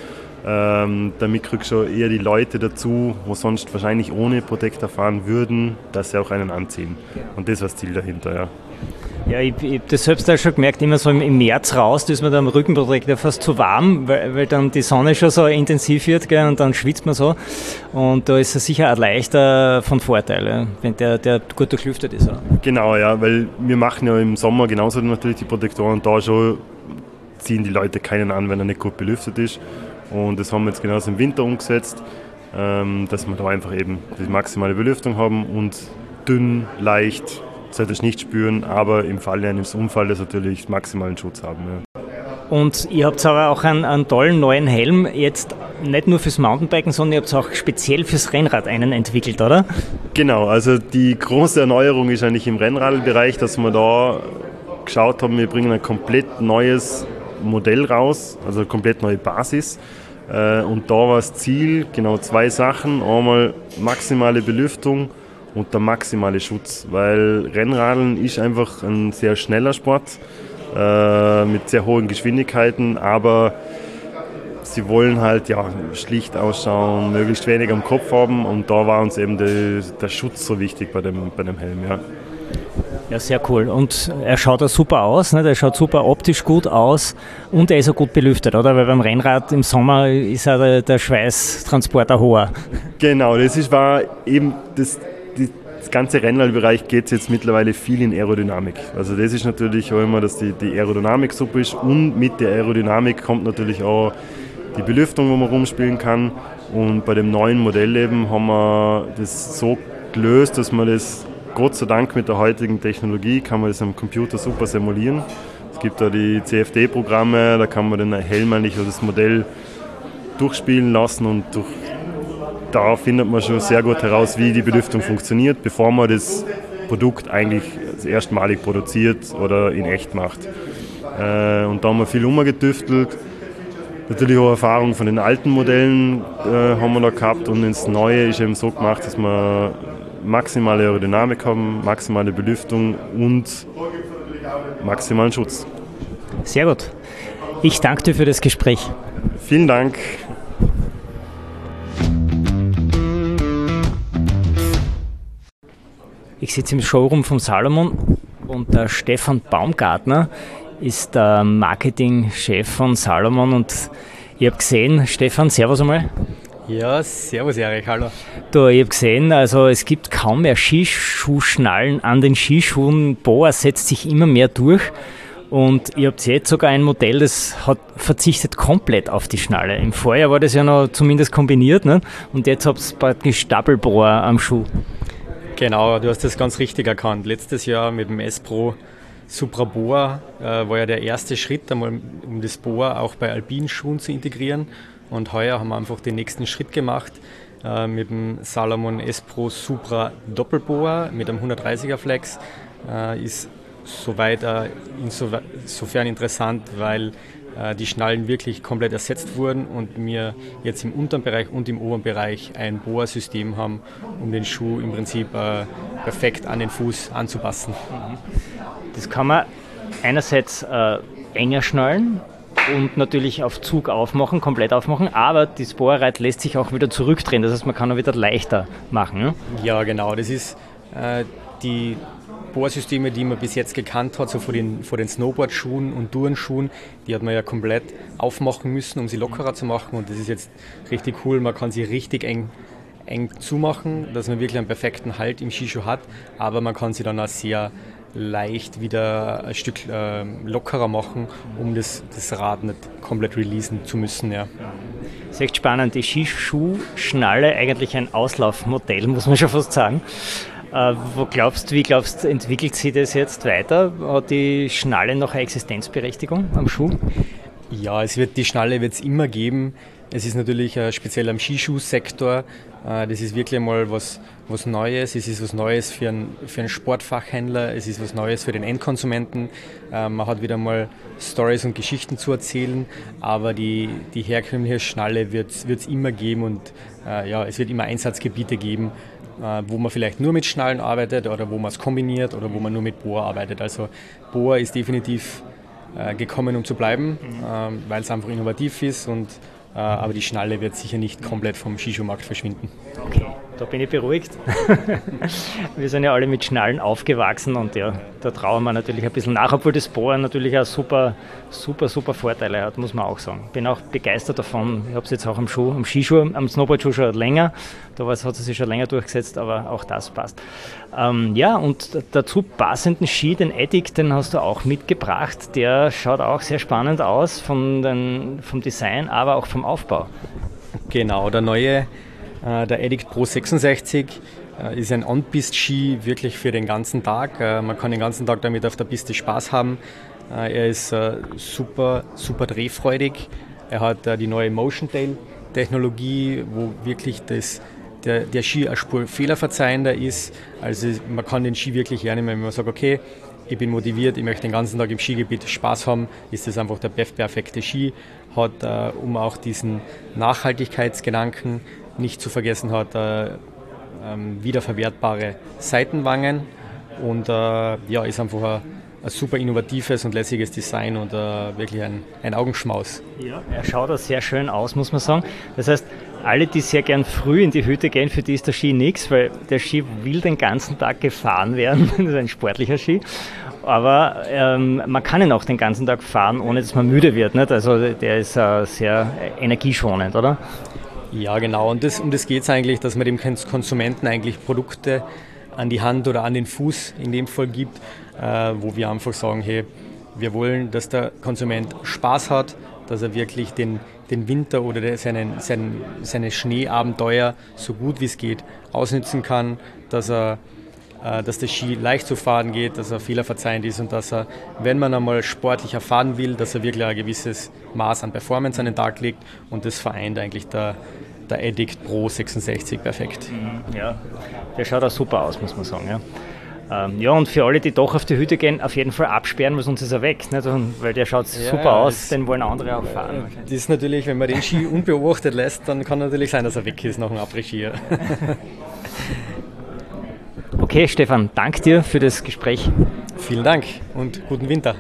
Ähm, damit kriegst du eher die Leute dazu, wo sonst wahrscheinlich ohne Protektor fahren würden, dass sie auch einen anziehen. Und das war das Ziel dahinter, ja. Ja, ich, ich habe das selbst auch schon gemerkt, immer so im, im März raus, da ist mir dann am Rückenprotektor fast zu warm, weil, weil dann die Sonne schon so intensiv wird, gell, und dann schwitzt man so. Und da ist es sicher ein leichter von Vorteil, ja, wenn der, der gut durchlüftet ist. Oder? Genau, ja, weil wir machen ja im Sommer genauso natürlich die Protektoren und da schon ziehen die Leute keinen an, wenn er nicht gut belüftet ist. Und das haben wir jetzt genauso im Winter umgesetzt, ähm, dass wir da einfach eben die maximale Belüftung haben und dünn, leicht, solltest nicht spüren, aber im Falle eines Unfalls natürlich maximalen Schutz haben. Ja. Und ihr habt aber auch einen, einen tollen neuen Helm, jetzt nicht nur fürs Mountainbiken, sondern ihr habt auch speziell fürs Rennrad einen entwickelt, oder? Genau, also die große Erneuerung ist eigentlich im Rennradbereich, dass wir da geschaut haben, wir bringen ein komplett neues Modell raus, also eine komplett neue Basis. Und da war das Ziel, genau zwei Sachen, einmal maximale Belüftung und der maximale Schutz, weil Rennradeln ist einfach ein sehr schneller Sport äh, mit sehr hohen Geschwindigkeiten, aber sie wollen halt ja schlicht ausschauen, möglichst wenig am Kopf haben und da war uns eben die, der Schutz so wichtig bei dem, bei dem Helm. Ja. Ja, sehr cool. Und er schaut auch super aus, ne? Er schaut super optisch gut aus und er ist auch gut belüftet, oder? Weil beim Rennrad im Sommer ist auch der, der Schweißtransport auch hoher. Genau, das ist, war eben das, die, das ganze Rennradbereich geht jetzt mittlerweile viel in Aerodynamik. Also das ist natürlich auch immer, dass die, die Aerodynamik super ist und mit der Aerodynamik kommt natürlich auch die Belüftung, wo man rumspielen kann. Und bei dem neuen Modell eben haben wir das so gelöst, dass man das Gott sei Dank mit der heutigen Technologie kann man das am Computer super simulieren. Es gibt da die C F D-Programme, da kann man den Helm eigentlich oder das Modell durchspielen lassen und durch, da findet man schon sehr gut heraus, wie die Belüftung funktioniert, bevor man das Produkt eigentlich erstmalig produziert oder in echt macht. Äh, und da haben wir viel umgetüftelt. Natürlich auch Erfahrung von den alten Modellen äh, haben wir da gehabt und ins Neue ist eben so gemacht, dass wir maximale Aerodynamik haben, maximale Belüftung und maximalen Schutz. Sehr gut. Ich danke dir für das Gespräch. Vielen Dank. Ich sitze im Showroom vom Salomon und der Stefan Baumgartner ist der Marketingchef von Salomon und ich habe gesehen, Stefan, servus einmal. Ja, servus Erich, hallo. Du, ich habe gesehen, also es gibt kaum mehr Skischuhschnallen an den Skischuhen. Boa setzt sich immer mehr durch und ihr habt jetzt sogar ein Modell, das hat verzichtet komplett auf die Schnalle. Im Vorjahr war das ja noch zumindest kombiniert, ne? Und jetzt habt ihr praktisch Double Boa am Schuh. Genau, du hast das ganz richtig erkannt. Letztes Jahr mit dem S-Pro Supra Boa äh, war ja der erste Schritt, einmal um das Boa auch bei alpinen Schuhen zu integrieren. Und heuer haben wir einfach den nächsten Schritt gemacht äh, mit dem Salomon S-Pro Supra Doppelboa mit einem hundertdreißiger Flex. Äh, ist soweit äh, insofern interessant, weil äh, die Schnallen wirklich komplett ersetzt wurden und wir jetzt im unteren Bereich und im oberen Bereich ein Boa-System haben, um den Schuh im Prinzip äh, perfekt an den Fuß anzupassen. Das kann man einerseits äh, enger schnallen und natürlich auf Zug aufmachen, komplett aufmachen, aber das Bohrrad lässt sich auch wieder zurückdrehen, das heißt, man kann auch wieder leichter machen. Ne? Ja, genau, das ist äh, die Bohrsysteme, die man bis jetzt gekannt hat, so vor den, vor den Snowboard-Schuhen und Tourenschuhen, die hat man ja komplett aufmachen müssen, um sie lockerer zu machen und das ist jetzt richtig cool, man kann sie richtig eng eng zumachen, dass man wirklich einen perfekten Halt im Skischuh hat, aber man kann sie dann auch sehr leicht wieder ein Stück äh, lockerer machen, um das, das Rad nicht komplett releasen zu müssen. Ja. Das ist echt spannend. Die Skischuhschnalle, eigentlich ein Auslaufmodell, muss man schon fast sagen. Äh, wo glaubst, wie glaubst du, entwickelt sich das jetzt weiter? Hat die Schnalle noch eine Existenzberechtigung am Schuh? Ja, es wird, die Schnalle wird es immer geben. Es ist natürlich äh, speziell am Skischuhsektor. Äh, das ist wirklich mal was, was Neues. Es ist was Neues für einen, für einen Sportfachhändler. Es ist was Neues für den Endkonsumenten. Äh, man hat wieder mal Storys und Geschichten zu erzählen. Aber die, die herkömmliche Schnalle wird es immer geben und äh, ja, es wird immer Einsatzgebiete geben, äh, wo man vielleicht nur mit Schnallen arbeitet oder wo man es kombiniert oder wo man nur mit Boa arbeitet. Also Boa ist definitiv äh, gekommen, um zu bleiben, äh, weil es einfach innovativ ist und aber die Schnalle wird sicher nicht komplett vom Skischuhmarkt verschwinden. Okay, da bin ich beruhigt. Wir sind ja alle mit Schnallen aufgewachsen und ja, da trauen wir natürlich ein bisschen nach, obwohl das Boa natürlich auch super, super, super Vorteile hat, muss man auch sagen. Bin auch begeistert davon. Ich habe es jetzt auch am Schuh, am Skischuh, am Snowboardschuh schon länger. Da hat es sich schon länger durchgesetzt, aber auch das passt. Ähm, ja, und dazu passenden Ski, den Addict, den hast du auch mitgebracht. Der schaut auch sehr spannend aus von den, vom Design, aber auch vom Aufbau. Genau, der neue, äh, der Addict Pro sechsundsechzig äh, ist ein On-Piste-Ski wirklich für den ganzen Tag. Äh, man kann den ganzen Tag damit auf der Piste Spaß haben. Äh, er ist äh, super, super drehfreudig. Er hat äh, die neue Motion Tail-Technologie, wo wirklich das Der, der Ski eine Spur fehlerverzeihender ist. Also man kann den Ski wirklich hernehmen, wenn man sagt, okay, ich bin motiviert, ich möchte den ganzen Tag im Skigebiet Spaß haben, ist das einfach der perfekte Ski. Hat, äh, um auch diesen Nachhaltigkeitsgedanken nicht zu vergessen, hat äh, ähm, wiederverwertbare Seitenwangen und äh, ja, ist einfach ein, ein super innovatives und lässiges Design und äh, wirklich ein, ein Augenschmaus. Ja, er schaut auch sehr schön aus, muss man sagen. Das heißt, alle, die sehr gern früh in die Hütte gehen, für die ist der Ski nichts, weil der Ski will den ganzen Tag gefahren werden. Das ist ein sportlicher Ski. Aber ähm, man kann ihn auch den ganzen Tag fahren, ohne dass man müde wird. Nicht? Also der ist äh, sehr energieschonend, oder? Ja, genau. Und das, um das geht es eigentlich, dass man dem Konsumenten eigentlich Produkte an die Hand oder an den Fuß in dem Fall gibt, äh, wo wir einfach sagen, hey, wir wollen, dass der Konsument Spaß hat, dass er wirklich den, den Winter oder seinen, seinen, seine Schneeabenteuer so gut wie es geht ausnutzen kann, dass, er, äh, dass der Ski leicht zu fahren geht, dass er fehlerverzeihend ist und dass er, wenn man einmal sportlicher fahren will, dass er wirklich ein gewisses Maß an Performance an den Tag legt und das vereint eigentlich der, der Addict Pro sechsundsechzig perfekt. Ja, der schaut auch super aus, muss man sagen. Ja. Ja, und für alle, die doch auf die Hütte gehen, auf jeden Fall absperren, weil sonst ist er weg. Nicht? Weil der schaut ja super aus, den wollen andere auch fahren. Das ist natürlich, wenn man den Ski unbeobachtet lässt, dann kann natürlich sein, dass er weg ist nach dem Après-Ski. Okay, Stefan, danke dir für das Gespräch. Vielen Dank und guten Winter.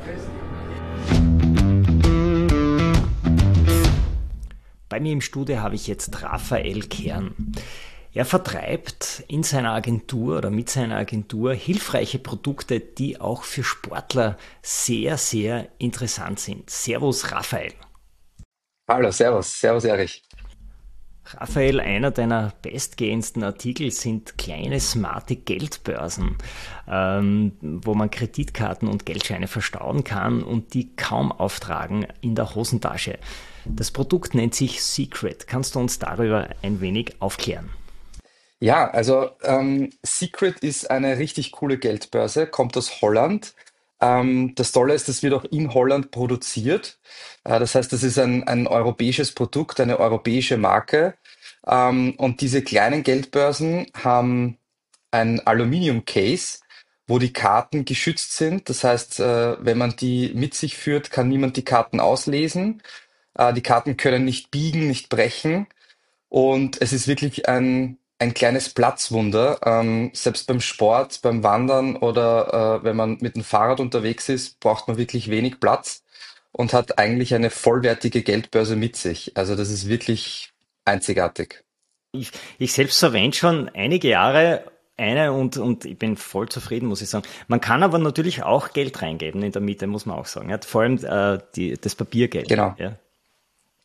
Bei mir im Studio habe ich jetzt Raphael Kern. Er vertreibt in seiner Agentur oder mit seiner Agentur hilfreiche Produkte, die auch für Sportler sehr, sehr interessant sind. Servus, Raphael. Hallo, servus, servus Erich. Raphael, einer deiner bestgehendsten Artikel sind kleine, smarte Geldbörsen, ähm, wo man Kreditkarten und Geldscheine verstauen kann und die kaum auftragen in der Hosentasche. Das Produkt nennt sich Secret. Kannst du uns darüber ein wenig aufklären? Ja, also ähm, Secret ist eine richtig coole Geldbörse, kommt aus Holland. Ähm, das Tolle ist, es wird auch in Holland produziert. Äh, das heißt, das ist ein, ein europäisches Produkt, eine europäische Marke. Ähm, und diese kleinen Geldbörsen haben ein Aluminium-Case, wo die Karten geschützt sind. Das heißt, äh, wenn man die mit sich führt, kann niemand die Karten auslesen. Äh, die Karten können nicht biegen, nicht brechen. Und es ist wirklich ein ein kleines Platzwunder. Ähm, selbst beim Sport, beim Wandern oder äh, wenn man mit dem Fahrrad unterwegs ist, braucht man wirklich wenig Platz und hat eigentlich eine vollwertige Geldbörse mit sich. Also das ist wirklich einzigartig. Ich, ich selbst verwende schon einige Jahre eine und, und ich bin voll zufrieden, muss ich sagen. Man kann aber natürlich auch Geld reingeben in der Mitte, muss man auch sagen. Ja, vor allem äh, die, das Papiergeld. Genau. Ja.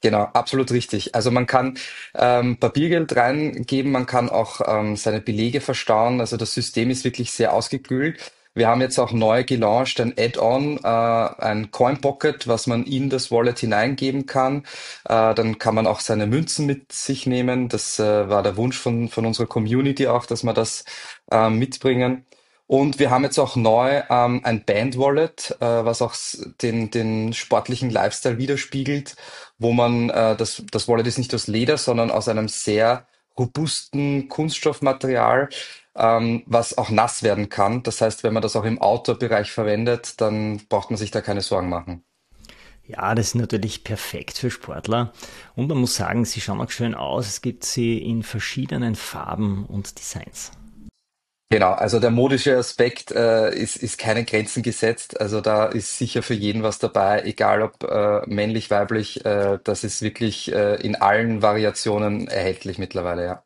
Genau, absolut richtig. Also man kann ähm, Papiergeld reingeben, man kann auch ähm, seine Belege verstauen. Also das System ist wirklich sehr ausgeklügelt. Wir haben jetzt auch neu gelauncht ein Add-on, äh, ein Coin Pocket, was man in das Wallet hineingeben kann. Äh, dann kann man auch seine Münzen mit sich nehmen. Das äh, war der Wunsch von, von unserer Community auch, dass wir das äh, mitbringen. Und wir haben jetzt auch neu ähm, ein Band-Wallet, äh, was auch s- den, den sportlichen Lifestyle widerspiegelt, wo man, äh, das, das Wallet ist nicht aus Leder, sondern aus einem sehr robusten Kunststoffmaterial, ähm, was auch nass werden kann. Das heißt, wenn man das auch im Outdoor-Bereich verwendet, dann braucht man sich da keine Sorgen machen. Ja, das ist natürlich perfekt für Sportler. Und man muss sagen, sie schauen auch schön aus. Es gibt sie in verschiedenen Farben und Designs. Genau, also der modische Aspekt äh, ist, ist keine Grenzen gesetzt. Also da ist sicher für jeden was dabei, egal ob äh, männlich, weiblich. Äh, das ist wirklich äh, in allen Variationen erhältlich mittlerweile, ja.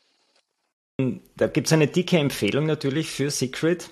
Da gibt es eine dicke Empfehlung natürlich für Secret.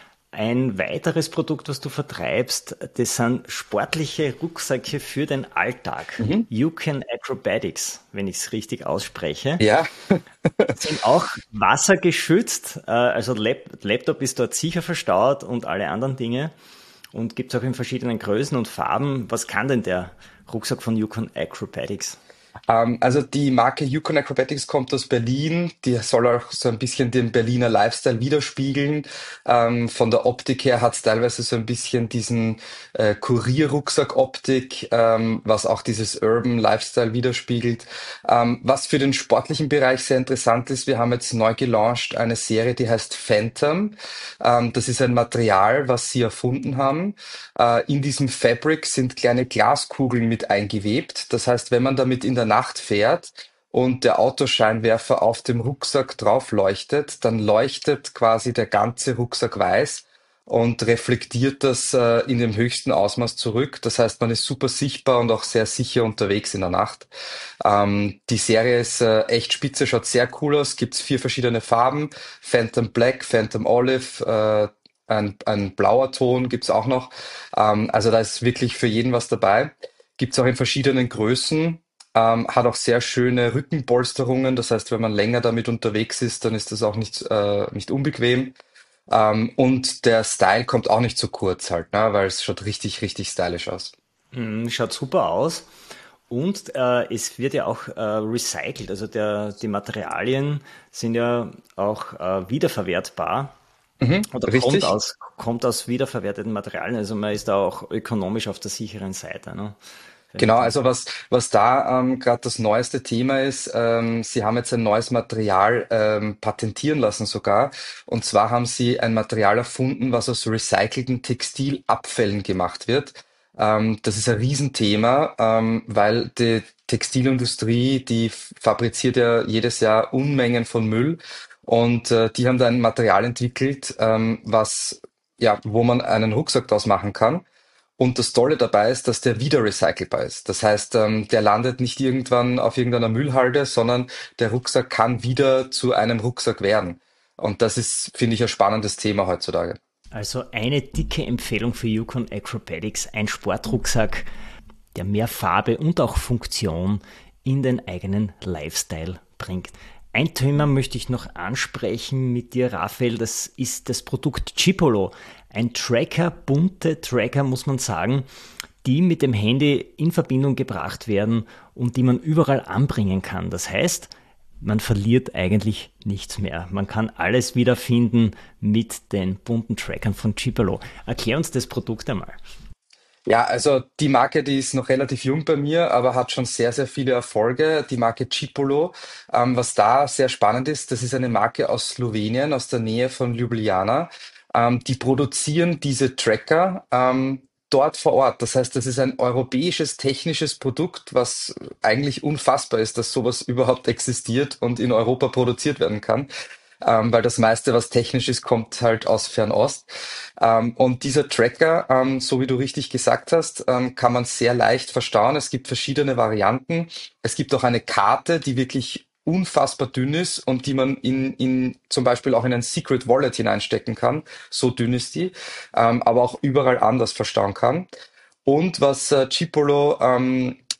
Ein weiteres Produkt, was du vertreibst, das sind sportliche Rucksäcke für den Alltag. Mhm. Yukon Acrobatics, wenn ich es richtig ausspreche. Ja, Sind auch wassergeschützt, äh, also Lap Laptop ist dort sicher verstaut und alle anderen Dinge. Und gibt es auch in verschiedenen Größen und Farben. Was kann denn der Rucksack von Yukon Acrobatics? Ähm, also die Marke Yukon Acrobatics kommt aus Berlin. Die soll auch so ein bisschen den Berliner Lifestyle widerspiegeln. Ähm, von der Optik her hat es teilweise so ein bisschen diesen äh, Kurierrucksack-Optik, ähm, was auch dieses Urban Lifestyle widerspiegelt. Ähm, was für den sportlichen Bereich sehr interessant ist, wir haben jetzt neu gelauncht eine Serie, die heißt Phantom. Ähm, das ist ein Material, was sie erfunden haben. Äh, in diesem Fabric sind kleine Glaskugeln mit eingewebt. Das heißt, wenn man damit in der Nacht fährt und der Autoscheinwerfer auf dem Rucksack drauf leuchtet, dann leuchtet quasi der ganze Rucksack weiß und reflektiert das äh, in dem höchsten Ausmaß zurück. Das heißt, man ist super sichtbar und auch sehr sicher unterwegs in der Nacht. Ähm, die Serie ist äh, echt spitze, schaut sehr cool aus. Gibt's vier verschiedene Farben: Phantom Black, Phantom Olive, äh, ein, ein blauer Ton gibt's auch noch. Ähm, also da ist wirklich für jeden was dabei. Gibt's auch in verschiedenen Größen. Ähm, hat auch sehr schöne Rückenpolsterungen. Das heißt, wenn man länger damit unterwegs ist, dann ist das auch nicht, äh, nicht unbequem. Ähm, und der Style kommt auch nicht zu kurz halt, ne? Weil es schaut richtig, richtig stylisch aus. Mm, Schaut super aus. Und äh, es wird ja auch äh, recycelt. Also der, die Materialien sind ja auch äh, wiederverwertbar Mhm, oder kommt richtig. aus, kommt aus wiederverwerteten Materialien. Also man ist da auch ökonomisch auf der sicheren Seite, ne? Wenn ich Genau, das. also was, was da ähm, gerade das neueste Thema ist, ähm, sie haben jetzt ein neues Material ähm, patentieren lassen sogar. Und zwar haben sie ein Material erfunden, was aus recycelten Textilabfällen gemacht wird. Ähm, das ist ein Riesenthema, ähm, weil die Textilindustrie, die fabriziert ja jedes Jahr Unmengen von Müll. Und äh, die haben da ein Material entwickelt, ähm, was, ja, wo man einen Rucksack draus machen kann. Und das Tolle dabei ist, dass der wieder recycelbar ist. Das heißt, ähm, der landet nicht irgendwann auf irgendeiner Müllhalde, sondern der Rucksack kann wieder zu einem Rucksack werden. Und das ist, finde ich, ein spannendes Thema heutzutage. Also eine dicke Empfehlung für Yukon Acrobatics, ein Sportrucksack, der mehr Farbe und auch Funktion in den eigenen Lifestyle bringt. Ein Thema möchte ich noch ansprechen mit dir, Raphael, das ist das Produkt Chipolo. Ein Tracker, bunte Tracker, muss man sagen, die mit dem Handy in Verbindung gebracht werden und die man überall anbringen kann. Das heißt, man verliert eigentlich nichts mehr. Man kann alles wiederfinden mit den bunten Trackern von Chipolo. Erklär uns das Produkt einmal. Ja, also die Marke, die ist noch relativ jung bei mir, aber hat schon sehr, sehr viele Erfolge. Die Marke Chipolo. Ähm, was da sehr spannend ist, das ist eine Marke aus Slowenien, aus der Nähe von Ljubljana. Ähm, die produzieren diese Tracker ähm, dort vor Ort. Das heißt, das ist ein europäisches technisches Produkt, was eigentlich unfassbar ist, dass sowas überhaupt existiert und in Europa produziert werden kann. Ähm, weil das meiste, was technisch ist, kommt halt aus Fernost. Ähm, und dieser Tracker, ähm, so wie du richtig gesagt hast, ähm, kann man sehr leicht verstauen. Es gibt verschiedene Varianten. Es gibt auch eine Karte, die wirklich unfassbar dünn ist und die man in, in zum Beispiel auch in ein Secret Wallet hineinstecken kann. So dünn ist die, ähm, aber auch überall anders verstauen kann. Und was äh, Chipolo ähm,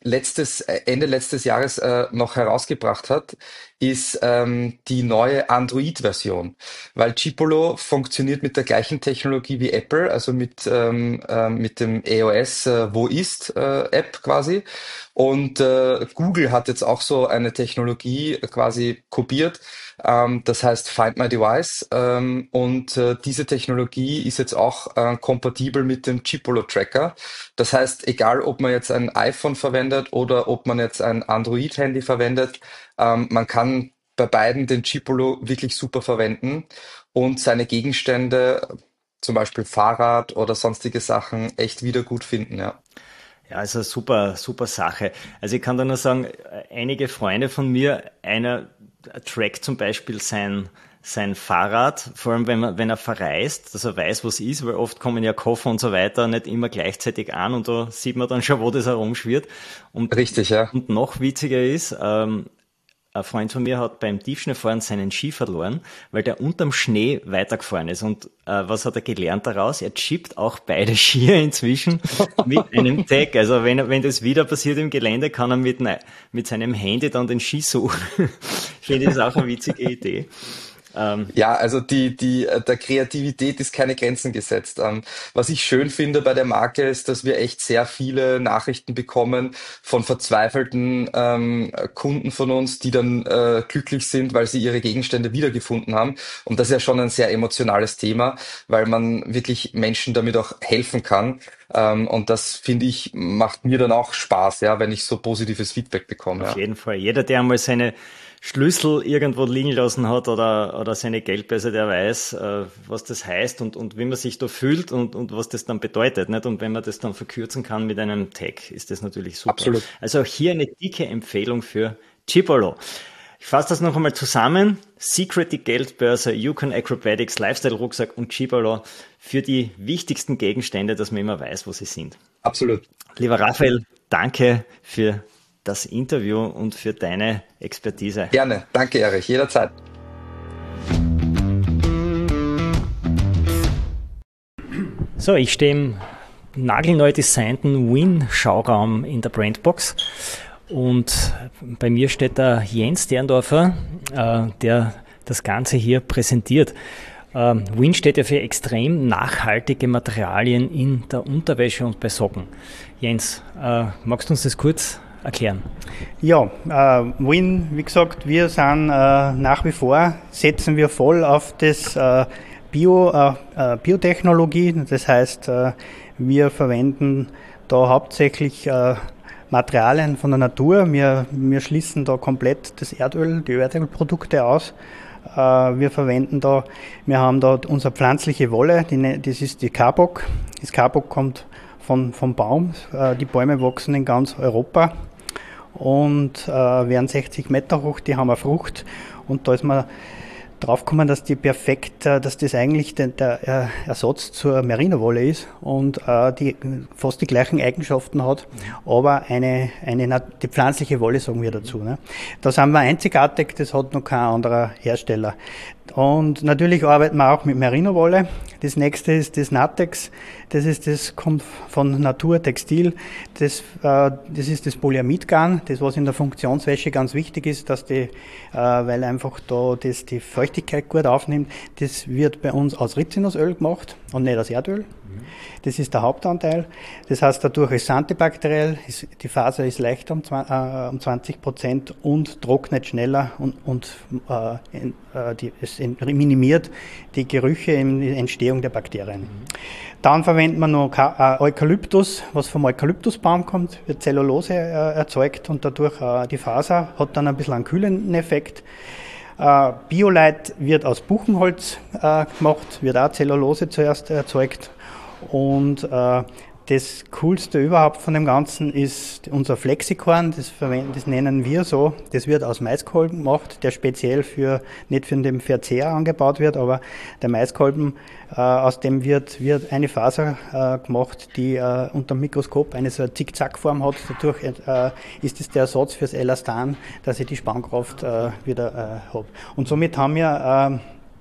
letztes, Ende letztes Jahres äh, noch herausgebracht hat, ist ähm, die neue Android-Version. Weil Chipolo funktioniert mit der gleichen Technologie wie Apple, also mit, ähm, äh, mit dem iOS äh, Wo ist äh, App quasi. Und äh, Google hat jetzt auch so eine Technologie quasi kopiert. Ähm, das heißt Find My Device. Ähm, und äh, diese Technologie ist jetzt auch äh, kompatibel mit dem Chipolo-Tracker. Das heißt, egal ob man jetzt ein iPhone verwendet oder ob man jetzt ein Android-Handy verwendet, ähm, man kann bei beiden den Chipolo wirklich super verwenden und seine Gegenstände, zum Beispiel Fahrrad oder sonstige Sachen, echt wieder gut finden, ja. Ja, also super, super Sache. Also ich kann da nur sagen, einige Freunde von mir, einer trackt zum Beispiel sein sein Fahrrad, vor allem wenn man, wenn er verreist, dass er weiß, was ist, weil oft kommen ja Koffer und so weiter nicht immer gleichzeitig an und da sieht man dann schon, wo das herumschwirrt. Und, Richtig, ja. Und noch witziger ist, ähm, ein Freund von mir hat beim Tiefschneefahren seinen Ski verloren, weil der unterm Schnee weitergefahren ist. Und äh, was hat er gelernt daraus? Er chippt auch beide Skier inzwischen mit einem Tag. Also wenn, wenn das wieder passiert im Gelände, kann er mit, ne, mit seinem Handy dann den Ski suchen. Ich finde das auch eine witzige Idee. Ähm, ja, also die, die, der Kreativität ist keine Grenzen gesetzt. Ähm, was ich schön finde bei der Marke ist, dass wir echt sehr viele Nachrichten bekommen von verzweifelten ähm, Kunden von uns, die dann äh, glücklich sind, weil sie ihre Gegenstände wiedergefunden haben. Und das ist ja schon ein sehr emotionales Thema, weil man wirklich Menschen damit auch helfen kann. Ähm, und das, finde ich, macht mir dann auch Spaß, ja, wenn ich so positives Feedback bekomme. Auf ja. jeden Fall. Jeder, der einmal seine Schlüssel irgendwo liegen lassen hat oder, oder seine Geldbörse, der weiß, äh, was das heißt und, und wie man sich da fühlt und, und was das dann bedeutet, nicht? Und wenn man das dann verkürzen kann mit einem Tag, ist das natürlich super. Absolut. Also auch hier eine dicke Empfehlung für Chipolo. Ich fasse das noch einmal zusammen. Secret, die Geldbörse, Yukon Acrobatics, Lifestyle-Rucksack und Chipolo für die wichtigsten Gegenstände, dass man immer weiß, wo sie sind. Absolut. Lieber Raphael, danke für das Interview und für deine Expertise. Gerne. Danke, Erich. Jederzeit. So, ich stehe im nagelneu designten Win-Schauraum in der Brandbox und bei mir steht der Jens Derndorfer, äh, der das Ganze hier präsentiert. Äh, Win steht ja für extrem nachhaltige Materialien in der Unterwäsche und bei Socken. Jens, äh, magst du uns das kurz erklären? Ja, äh, Win, wie gesagt, wir sind äh, nach wie vor, setzen wir voll auf das äh, Bio, äh, Biotechnologie. Das heißt, äh, wir verwenden da hauptsächlich äh, Materialien von der Natur. Wir, wir schließen da komplett das Erdöl, die Erdölprodukte aus. Äh, wir verwenden da, wir haben da unsere pflanzliche Wolle, die, das ist die Karbok. Das Karbok kommt von, vom Baum. Äh, die Bäume wachsen in ganz Europa und äh, werden sechzig Meter hoch, die haben eine Frucht und da ist man drauf gekommen, dass die perfekt, dass das eigentlich der, der Ersatz zur Merino-Wolle ist und äh, die fast die gleichen Eigenschaften hat, aber eine, eine die pflanzliche Wolle, sagen wir dazu. Ne? Da sind wir einzigartig, das hat noch kein anderer Hersteller. Und natürlich arbeiten wir auch mit Merino-Wolle. Das nächste ist das Natex. Das ist das kommt von Natur Textil. Das, äh, das ist das Polyamid-Garn, das was in der Funktionswäsche ganz wichtig ist, dass die, äh, weil einfach da das die Feuchtigkeit gut aufnimmt. Das wird bei uns aus Rizinusöl gemacht und nicht aus Erdöl. Das ist der Hauptanteil. Das heißt, dadurch ist es antibakteriell, ist, die Faser ist leichter um, äh, um zwanzig Prozent und trocknet schneller und, und äh, in, äh, die, es minimiert die Gerüche in der Entstehung der Bakterien. Mhm. Dann verwendet man noch äh, Eukalyptus, was vom Eukalyptusbaum kommt, wird Zellulose äh, erzeugt und dadurch äh, die Faser hat dann ein bisschen einen kühlenden Effekt. Äh, Biolite wird aus Buchenholz äh, gemacht, wird auch Zellulose zuerst erzeugt. Und äh, das Coolste überhaupt von dem Ganzen ist unser Flexikorn, das, verwenden, das nennen wir so. Das wird aus Maiskolben gemacht, der speziell für, nicht für den Verzehr angebaut wird, aber der Maiskolben, äh, aus dem wird, wird eine Faser äh, gemacht, die äh, unter dem Mikroskop eine so eine Zickzackform hat. Dadurch äh, ist es der Ersatz fürs Elastan, dass ich die Spannkraft äh, wieder äh, habe. Und somit haben wir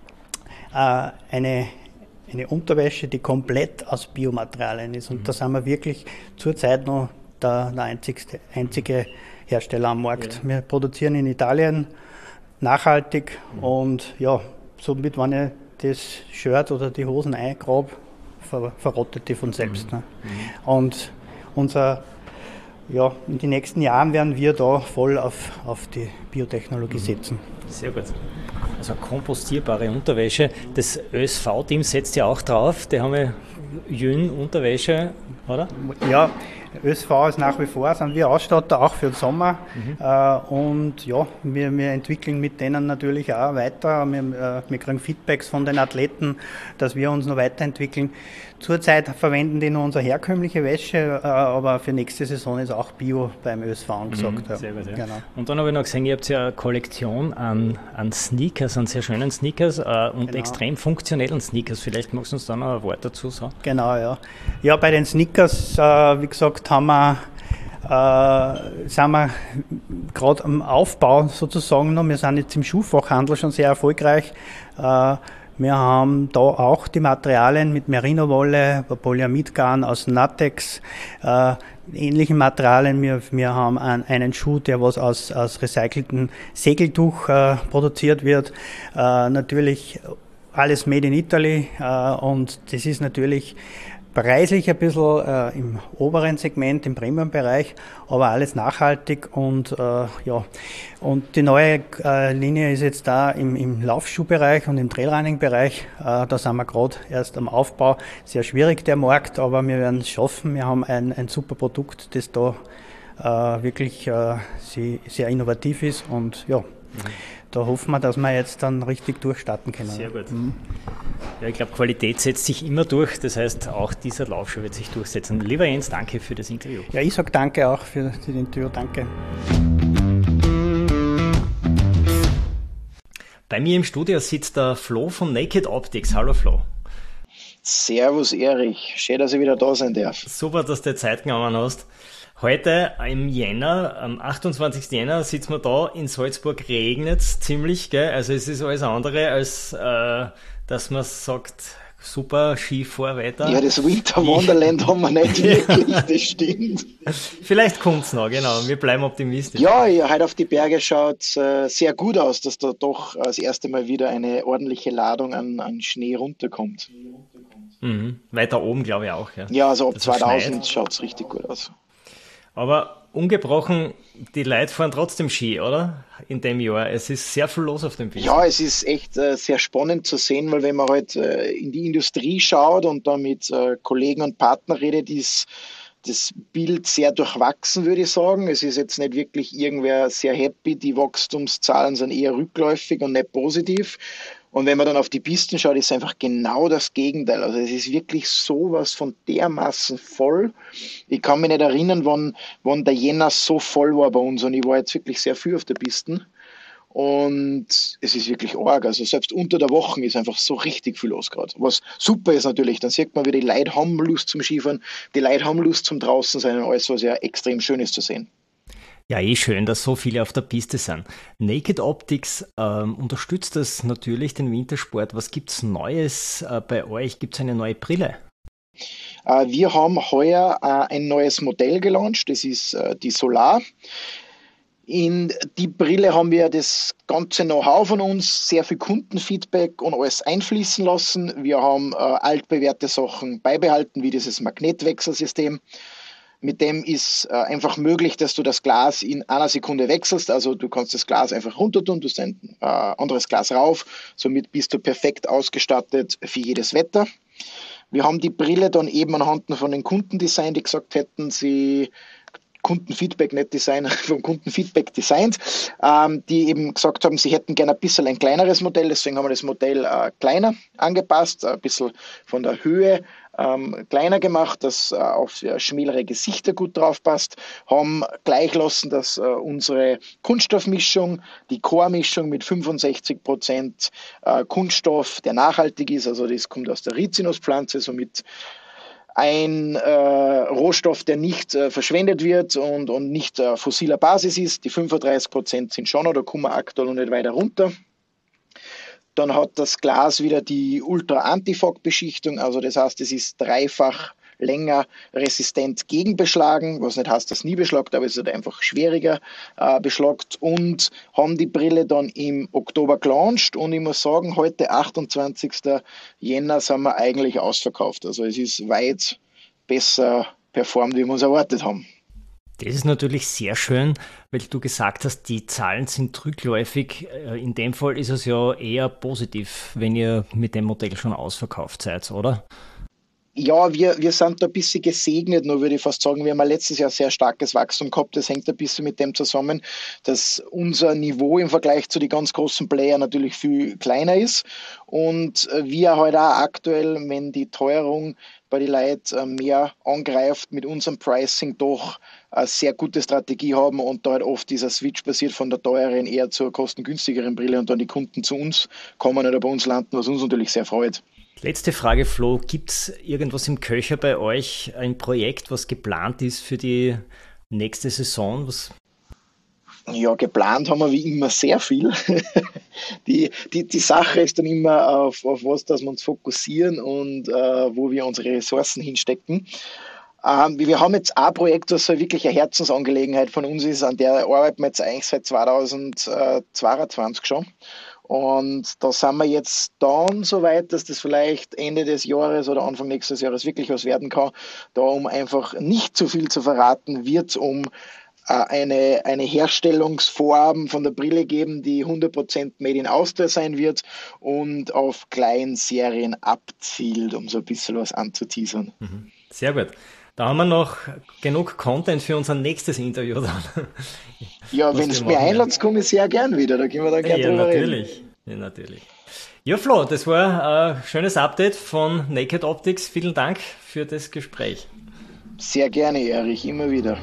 äh, äh, eine eine Unterwäsche, die komplett aus Biomaterialien ist. Und mhm. da sind wir wirklich zurzeit noch der, der einzigste, einzige Hersteller am Markt. Ja. Wir produzieren in Italien nachhaltig mhm. und ja, somit, wenn ich das Shirt oder die Hosen eingrabe, ver, verrottet die von selbst. Mhm. Ne? Mhm. Und unser, ja, in den nächsten Jahren werden wir da voll auf, auf die Biotechnologie mhm. setzen. Sehr gut. Also kompostierbare Unterwäsche. Das Ö S V-Team setzt ja auch drauf. Die haben ja Jün-Unterwäsche, oder? Ja, Ö S V ist nach wie vor, sind wir Ausstatter auch für den Sommer. Mhm. Äh, und ja, wir, wir entwickeln mit denen natürlich auch weiter. Wir, äh, wir kriegen Feedbacks von den Athleten, dass wir uns noch weiterentwickeln. Zurzeit verwenden die nur unsere herkömmliche Wäsche, äh, aber für nächste Saison ist auch Bio beim Ö S V angesagt. Mhm, sehr gut, ja. Genau. Und dann habe ich noch gesehen, ihr habt ja eine Kollektion an, an Sneakers, an sehr schönen Sneakers äh, und genau. extrem funktionellen Sneakers. Vielleicht magst du uns da noch ein Wort dazu sagen? Genau, ja. Ja, bei den Sneakers, äh, wie gesagt, haben wir Äh, sind wir gerade am Aufbau sozusagen noch. Wir sind jetzt im Schuhfachhandel schon sehr erfolgreich. Äh, wir haben da auch die Materialien mit Merino-Wolle, Polyamidgarn aus Natex, äh, ähnlichen Materialien. Wir, wir haben ein, einen Schuh, der was aus, aus recyceltem Segeltuch äh, produziert wird. Äh, natürlich alles made in Italy äh, und das ist natürlich preislich ein bisschen äh, im oberen Segment, im Premium-Bereich, aber alles nachhaltig und äh, ja. Und die neue äh, Linie ist jetzt da im, im Laufschuhbereich und im Trailrunning-Bereich. Äh, da sind wir gerade erst am Aufbau. Sehr schwierig der Markt, aber wir werden es schaffen. Wir haben ein, ein super Produkt, das da äh, wirklich äh, sehr, sehr innovativ ist und ja. Mhm. Da hoffen wir, dass wir jetzt dann richtig durchstarten können. Sehr gut. Mhm. Ja, ich glaube, Qualität setzt sich immer durch. Das heißt, auch dieser Laufschuh wird sich durchsetzen. Lieber Jens, danke für das Interview. Ja, ich sage danke auch für das Interview. Danke. Bei mir im Studio sitzt der Flo von Naked Optics. Hallo Flo. Servus Erich, schön, dass ich wieder da sein darf. Super, dass du Zeit genommen hast. Heute im Jänner, am achtundzwanzigsten Jänner, sitzen wir da in Salzburg, regnet es ziemlich, gell? Also es ist alles andere, als äh, dass man sagt, super Skifahrwetter. Ja, das Winter Wonderland haben wir nicht wirklich, das stimmt. Vielleicht kommt es noch, genau, wir bleiben optimistisch. Ja, ja, heute auf die Berge schaut äh, sehr gut aus, dass da doch das erste Mal wieder eine ordentliche Ladung an, an Schnee runterkommt. Mhm. Weiter oben glaube ich auch, ja. Ja, also ab zweitausend schaut es richtig gut aus. Aber ungebrochen, die Leute fahren trotzdem Ski, oder? In dem Jahr. Es ist sehr viel los auf dem Pisten. Ja, es ist echt äh, sehr spannend zu sehen, weil wenn man halt äh, in die Industrie schaut und da mit äh, Kollegen und Partnern redet, ist das Bild sehr durchwachsen, würde ich sagen. Es ist jetzt nicht wirklich irgendwer sehr happy. Die Wachstumszahlen sind eher rückläufig und nicht positiv. Und wenn man dann auf die Pisten schaut, ist es einfach genau das Gegenteil. Also es ist wirklich sowas von dermaßen voll. Ich kann mich nicht erinnern, wann, wann der Jänner so voll war bei uns. Und ich war jetzt wirklich sehr viel auf der Pisten. Und es ist wirklich arg. Also selbst unter der Woche ist einfach so richtig viel los gerade. Was super ist natürlich, dann sieht man, wie die Leute haben Lust zum Skifahren, die Leute haben Lust zum draußen sein und alles, was ja extrem schön ist zu sehen. Ja, eh schön, dass so viele auf der Piste sind. Naked Optics ähm, unterstützt das natürlich, den Wintersport. Was gibt's Neues äh, bei euch? Gibt es eine neue Brille? Äh, wir haben heuer äh, ein neues Modell gelauncht, das ist äh, die Solar. In die Brille haben wir das ganze Know-how von uns, sehr viel Kundenfeedback und alles einfließen lassen. Wir haben äh, altbewährte Sachen beibehalten, wie dieses Magnetwechselsystem. Mit dem ist äh, einfach möglich, dass du das Glas in einer Sekunde wechselst. Also du kannst das Glas einfach runter tun, du hast ein äh, anderes Glas rauf. Somit bist du perfekt ausgestattet für jedes Wetter. Wir haben die Brille dann eben anhand von den Kunden designt, die gesagt hätten, sie Kundenfeedback, nicht Design, vom Kundenfeedback designt, ähm, die eben gesagt haben, sie hätten gerne ein bisschen ein kleineres Modell, deswegen haben wir das Modell äh, kleiner angepasst, ein bisschen von der Höhe ähm, kleiner gemacht, dass äh, auf schmälere Gesichter gut drauf passt, haben gleich lassen, dass äh, unsere Kunststoffmischung, die Core-Mischung mit fünfundsechzig Prozent äh, Kunststoff, der nachhaltig ist, also das kommt aus der Rizinuspflanze, somit ein äh, Rohstoff, der nicht äh, verschwendet wird und, und nicht äh, fossiler Basis ist. Die fünfunddreißig Prozent sind schon, da kommen wir aktuell noch nicht weiter runter. Dann hat das Glas wieder die Ultra-Antifog-Beschichtung, also das heißt, es ist dreifach länger resistent gegenbeschlagen, was nicht heißt, dass es nie beschlagt, aber es ist halt einfach schwieriger äh, beschlagt, und haben die Brille dann im Oktober gelauncht, und ich muss sagen, heute achtundzwanzigsten Jänner sind wir eigentlich ausverkauft. Also es ist weit besser performt, wie wir es erwartet haben. Das ist natürlich sehr schön, weil du gesagt hast, die Zahlen sind rückläufig. In dem Fall ist es ja eher positiv, wenn ihr mit dem Modell schon ausverkauft seid, oder? Ja, wir, wir sind da ein bisschen gesegnet, nur würde ich fast sagen. Wir haben ja letztes Jahr sehr starkes Wachstum gehabt. Das hängt ein bisschen mit dem zusammen, dass unser Niveau im Vergleich zu den ganz großen Player natürlich viel kleiner ist. Und wir halt auch aktuell, wenn die Teuerung bei den Leuten mehr angreift, mit unserem Pricing doch eine sehr gute Strategie haben und da halt oft dieser Switch passiert von der teuren eher zur kostengünstigeren Brille und dann die Kunden zu uns kommen oder bei uns landen, was uns natürlich sehr freut. Letzte Frage, Flo. Gibt es irgendwas im Köcher bei euch, ein Projekt, was geplant ist für die nächste Saison? Was Ja, geplant haben wir wie immer sehr viel. die, die, die Sache ist dann immer, auf, auf was dass wir uns fokussieren und äh, wo wir unsere Ressourcen hinstecken. Ähm, wir haben jetzt ein Projekt, das so wirklich eine Herzensangelegenheit von uns ist, an der arbeiten wir jetzt eigentlich seit zweitausendzweiundzwanzig schon. Und da sind wir jetzt dann so weit, dass das vielleicht Ende des Jahres oder Anfang nächstes Jahres wirklich was werden kann. Da, um einfach nicht zu viel zu verraten, wird es um eine, eine Herstellungsform von der Brille geben, die hundert Prozent Made in Austria sein wird und auf Kleinserien abzielt, um so ein bisschen was anzuteasern. Sehr gut. Da haben wir noch genug Content für unser nächstes Interview dann. Ja, wenn es mir einlädt, komme ich sehr gern wieder. Da können wir dann gerne ja, drüber natürlich. reden. Ja, natürlich. Ja, Flo, das war ein schönes Update von Naked Optics. Vielen Dank für das Gespräch. Sehr gerne, Erich, immer wieder.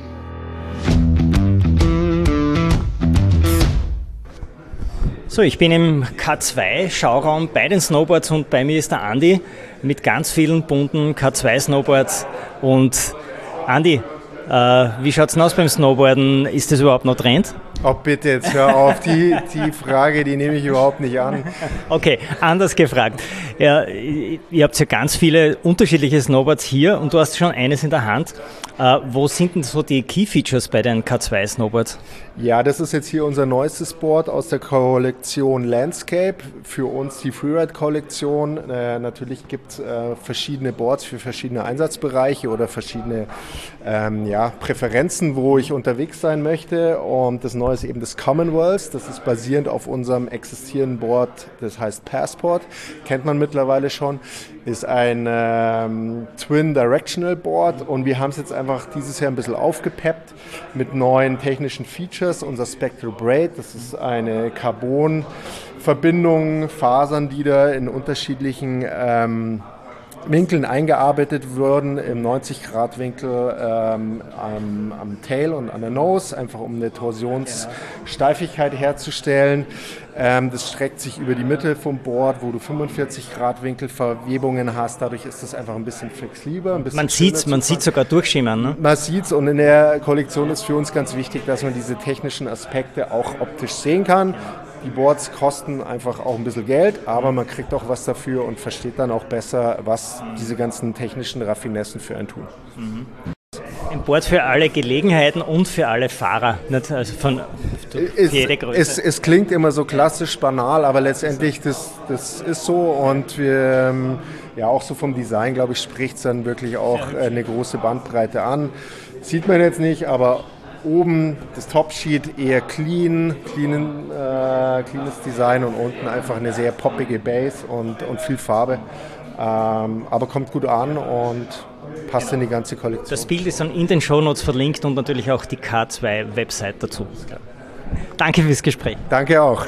So, ich bin im K zwei Schauraum bei den Snowboards und bei mir ist der Andi mit ganz vielen bunten K zwei Snowboards. Und Andi, äh, wie schaut es denn aus beim Snowboarden? Ist das überhaupt noch Trend? Oh bitte, jetzt hör auf, die, die Frage, die nehme ich überhaupt nicht an. Okay, anders gefragt. Ja, ihr habt ja ganz viele unterschiedliche Snowboards hier und du hast schon eines in der Hand. Äh, wo sind denn so die Key Features bei den K zwei Snowboards? Ja, das ist jetzt hier unser neuestes Board aus der Kollektion Landscape. Für uns die Freeride-Kollektion. Äh, natürlich gibt es äh, verschiedene Boards für verschiedene Einsatzbereiche oder verschiedene ähm, ja, Präferenzen, wo ich unterwegs sein möchte. Und das Neue ist eben das Commonwealth. Das ist basierend auf unserem existierenden Board, das heißt Passport. Kennt man mittlerweile schon. Ist ein ähm, Twin Directional Board und wir haben es jetzt einfach dieses Jahr ein bisschen aufgepeppt mit neuen technischen Features. Unser Spectral Braid, das ist eine Carbon-Verbindung, Fasern, die da in unterschiedlichen ähm, Winkeln eingearbeitet wurden, im neunzig Grad Winkel ähm, am, am Tail und an der Nose, einfach um eine Torsionssteifigkeit herzustellen. Ähm, das streckt sich über die Mitte vom Board, wo du fünfundvierzig Grad Winkelverwebungen hast. Dadurch ist das einfach ein bisschen flexibler. Ein bisschen man sieht man sieht sogar durchschimmern. Ne? Man sieht es und in der Kollektion ist für uns ganz wichtig, dass man diese technischen Aspekte auch optisch sehen kann. Die Boards kosten einfach auch ein bisschen Geld, aber man kriegt auch was dafür und versteht dann auch besser, was diese ganzen technischen Raffinessen für einen tun. Mhm. Ein Board für alle Gelegenheiten und für alle Fahrer, nicht? Also von es, jede Größe. Es, es klingt immer so klassisch banal, aber letztendlich das, das ist so und wir, ja auch so vom Design, glaube ich, spricht es dann wirklich auch eine große Bandbreite an. Sieht man jetzt nicht, aber oben das Topsheet eher clean, clean äh, cleanes Design und unten einfach eine sehr poppige Base und, und viel Farbe. Ähm, aber kommt gut an und passt in die ganze Kollektion. Das Bild ist dann in den Shownotes verlinkt und natürlich auch die K zwei Website dazu. Danke fürs Gespräch. Danke auch.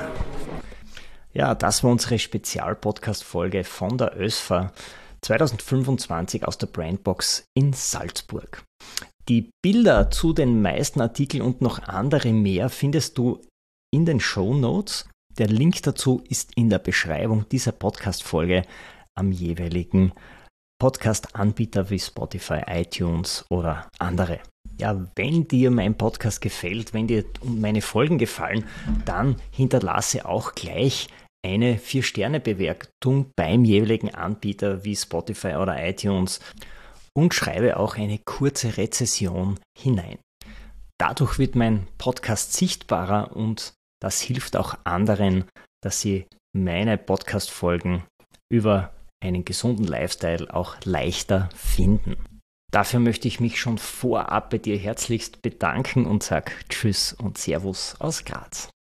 Ja, das war unsere Spezial-Podcast-Folge von der Ö S F A zwanzig fünfundzwanzig aus der Brandbox in Salzburg. Die Bilder zu den meisten Artikeln und noch andere mehr findest du in den Shownotes. Der Link dazu ist in der Beschreibung dieser Podcast-Folge am jeweiligen Podcast-Anbieter wie Spotify, iTunes oder andere. Ja, wenn dir mein Podcast gefällt, wenn dir meine Folgen gefallen, dann hinterlasse auch gleich eine vier Sterne Bewertung beim jeweiligen Anbieter wie Spotify oder iTunes. und schreibe auch eine kurze Rezession hinein. Dadurch wird mein Podcast sichtbarer und das hilft auch anderen, dass sie meine Podcast-Folgen über einen gesunden Lifestyle auch leichter finden. Dafür möchte ich mich schon vorab bei dir herzlichst bedanken und sage Tschüss und Servus aus Graz.